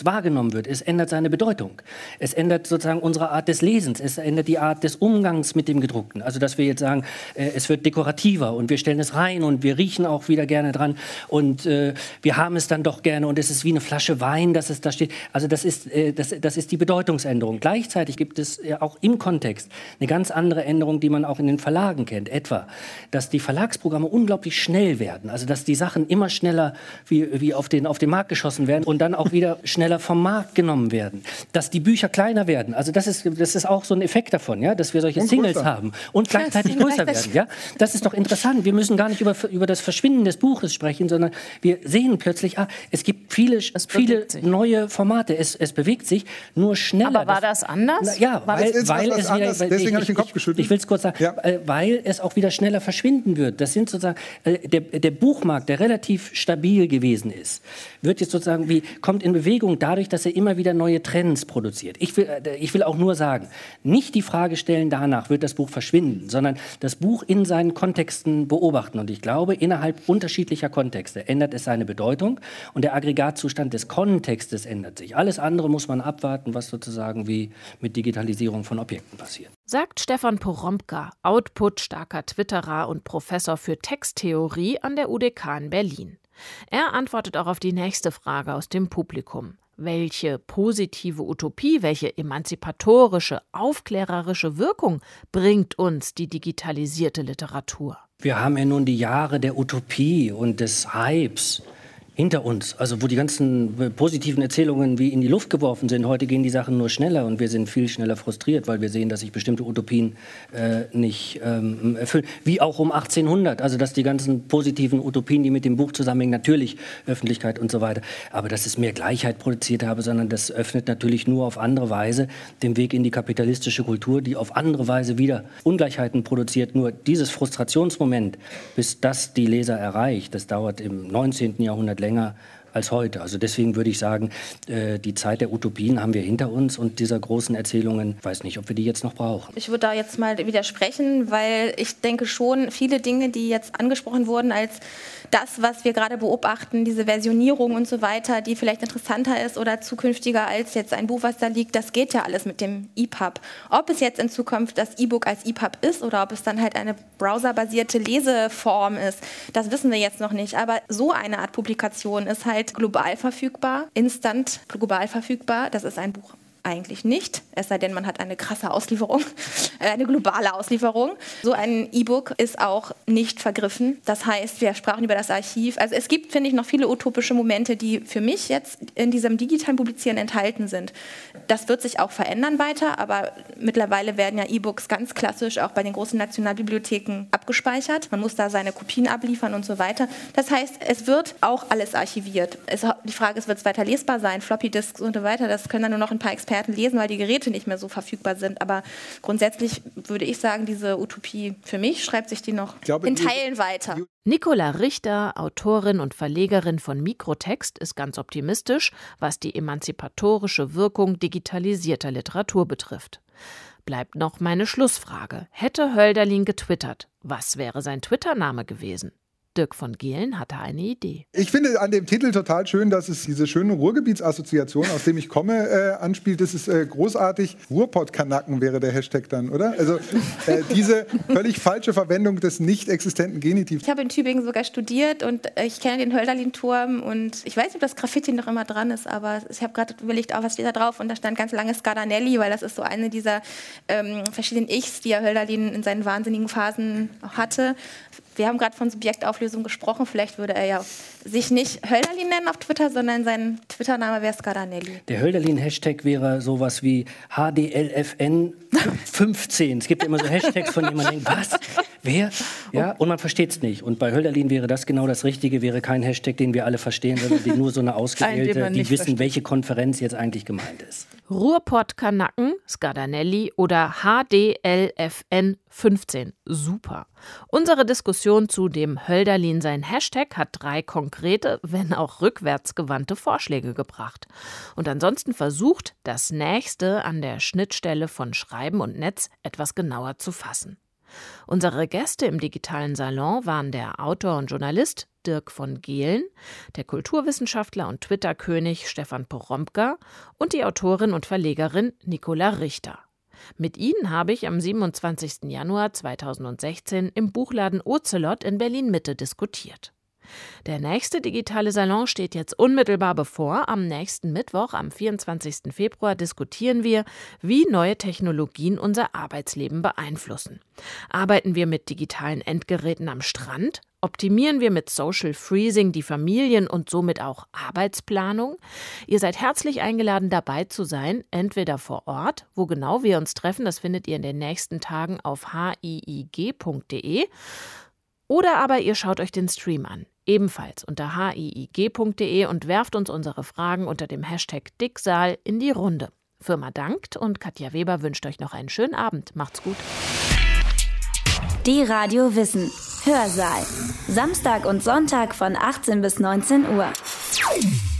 wahrgenommen wird. Es ändert seine Bedeutung. Es ändert sozusagen unsere Art des Lesens. Es ändert die Art des Umgangs mit dem Gedruckten. Also dass wir jetzt sagen, es wird dekorativer und wir stellen es rein und wir riechen auch wieder gerne dran und wir haben es dann doch gerne und es ist wie eine Flasche Wein, dass es da steht. Also das ist die Bedeutungsänderung. Gleichzeitig gibt es auch im Kontext eine ganz andere Änderung, die man auch in den Verlagen kennt. Etwa, dass die Verlagsprogramme unglaublich schnell werden. Also dass die Sachen immer schneller wie auf den Markt geschossen werden und dann auch wieder schneller vom Markt genommen werden. Dass die Bücher kleiner werden. Also das ist auch so ein Effekt davon, ja, dass wir solche Singles haben und gleichzeitig größer werden. Ja? Das ist doch interessant. Wir müssen gar nicht über das Verschwinden des Buches sprechen, sondern wir sehen plötzlich, es gibt viele neue Formate. Es bewegt sich nur schneller. Aber war das anders? Ja, weil es wieder, deswegen habe ich den Kopf geschüttelt. Ich will es kurz sagen, weil es auch wieder schneller verschwinden wird. Das sind sozusagen der Buchmarkt, der relativ stabil gewesen ist, wird jetzt sozusagen kommt in Bewegung dadurch, dass er immer wieder neue Trends produziert. Ich will auch nur sagen, nicht die Frage stellen danach, wird das Buch verschwinden, sondern das Buch in seinen Kontexten beobachten. Und ich glaube, innerhalb unterschiedlicher Kontexte ändert es seine Bedeutung und der Aggregatzustand des Kontextes ändert sich. Alles andere muss man abwarten, was sozusagen wie mit Digitalisierung von Objekten passiert. Sagt Stefan Poromka, outputstarker Twitterer und Professor für Texttheorie an der UDK in Berlin. Er antwortet auch auf die nächste Frage aus dem Publikum. Welche positive Utopie, welche emanzipatorische, aufklärerische Wirkung bringt uns die digitalisierte Literatur? Wir haben ja nun die Jahre der Utopie und des Hypes hinter uns, also wo die ganzen positiven Erzählungen wie in die Luft geworfen sind. Heute gehen die Sachen nur schneller und wir sind viel schneller frustriert, weil wir sehen, dass sich bestimmte Utopien nicht erfüllen. Wie auch um 1800, also dass die ganzen positiven Utopien, die mit dem Buch zusammenhängen, natürlich Öffentlichkeit und so weiter, aber dass es mehr Gleichheit produziert habe, sondern das öffnet natürlich nur auf andere Weise den Weg in die kapitalistische Kultur, die auf andere Weise wieder Ungleichheiten produziert. Nur dieses Frustrationsmoment, bis das die Leser erreicht, das dauert im 19. Jahrhundert länger als heute. Also deswegen würde ich sagen, die Zeit der Utopien haben wir hinter uns und dieser großen Erzählungen, weiß nicht, ob wir die jetzt noch brauchen. Ich würde da jetzt mal widersprechen, weil ich denke schon, viele Dinge, die jetzt angesprochen wurden als das, was wir gerade beobachten, diese Versionierung und so weiter, die vielleicht interessanter ist oder zukünftiger als jetzt ein Buch, was da liegt, das geht ja alles mit dem EPUB. Ob es jetzt in Zukunft das E-Book als EPUB ist oder ob es dann halt eine browserbasierte Leseform ist, das wissen wir jetzt noch nicht. Aber so eine Art Publikation ist halt global verfügbar, instant global verfügbar. Das ist ein Buch eigentlich nicht, es sei denn, man hat eine krasse Auslieferung, eine globale Auslieferung. So ein E-Book ist auch nicht vergriffen. Das heißt, wir sprachen über das Archiv. Also es gibt, finde ich, noch viele utopische Momente, die für mich jetzt in diesem digitalen Publizieren enthalten sind. Das wird sich auch verändern weiter, aber mittlerweile werden ja E-Books ganz klassisch auch bei den großen Nationalbibliotheken abgespeichert. Man muss da seine Kopien abliefern und so weiter. Das heißt, es wird auch alles archiviert. Die Frage ist, wird es weiter lesbar sein? Floppy-Disks und so weiter, das können dann nur noch ein paar Experten lesen, weil die Geräte nicht mehr so verfügbar sind. Aber grundsätzlich würde ich sagen, diese Utopie, für mich schreibt sich die noch in Teilen weiter. Nicola Richter, Autorin und Verlegerin von Mikrotext, ist ganz optimistisch, was die emanzipatorische Wirkung digitalisierter Literatur betrifft. Bleibt noch meine Schlussfrage. Hätte Hölderlin getwittert, was wäre sein Twitter-Name gewesen? Dirk von Gehlen hatte eine Idee. Ich finde an dem Titel total schön, dass es diese schöne Ruhrgebietsassoziation, aus dem ich komme, anspielt. Das ist großartig. Ruhrpott-Kanaken wäre der Hashtag dann, oder? Also diese völlig falsche Verwendung des nicht existenten Genitivs. Ich habe in Tübingen sogar studiert und ich kenne den Hölderlin-Turm und ich weiß nicht, ob das Graffiti noch immer dran ist, aber ich habe gerade überlegt, was steht da drauf und da stand ganz lange Scardanelli, weil das ist so eine dieser verschiedenen Ichs, die ja Hölderlin in seinen wahnsinnigen Phasen hatte. Wir haben gerade von Subjektauflösung gesprochen. Vielleicht würde er ja sich nicht Hölderlin nennen auf Twitter, sondern sein Twitter-Name wäre Scardanelli. Der Hölderlin-Hashtag wäre sowas wie HDLFN 15. Es gibt ja immer so Hashtags, von denen man denkt, was? Wer? Ja, und man versteht es nicht. Und bei Hölderlin wäre das genau das Richtige, wäre kein Hashtag, den wir alle verstehen, sondern nur so eine ausgewählte, die wissen, welche Konferenz jetzt eigentlich gemeint ist. Ruhrpott-Kanaken, Scardanelli oder HDLFN 15. Super. Unsere Diskussion zu dem Hölderlin sein Hashtag hat 3 konkrete, wenn auch rückwärtsgewandte Vorschläge gebracht. Und ansonsten versucht, das Nächste an der Schnittstelle von Schreiben und Netz etwas genauer zu fassen. Unsere Gäste im digitalen Salon waren der Autor und Journalist Dirk von Gehlen, der Kulturwissenschaftler und Twitter-König Stefan Poromka und die Autorin und Verlegerin Nicola Richter. Mit ihnen habe ich am 27. Januar 2016 im Buchladen Ocelot in Berlin-Mitte diskutiert. Der nächste digitale Salon steht jetzt unmittelbar bevor. Am nächsten Mittwoch, am 24. Februar, diskutieren wir, wie neue Technologien unser Arbeitsleben beeinflussen. Arbeiten wir mit digitalen Endgeräten am Strand? Optimieren wir mit Social Freezing die Familien- und somit auch Arbeitsplanung? Ihr seid herzlich eingeladen, dabei zu sein, entweder vor Ort, wo genau wir uns treffen, das findet ihr in den nächsten Tagen auf hiig.de, oder aber ihr schaut euch den Stream an, ebenfalls unter hiig.de und werft uns eure Fragen unter dem Hashtag Dicksaal in die Runde. Firma dankt und Katja Weber wünscht euch noch einen schönen Abend. Macht's gut. Die Radio Wissen. Hörsaal. Samstag und Sonntag von 18 bis 19 Uhr.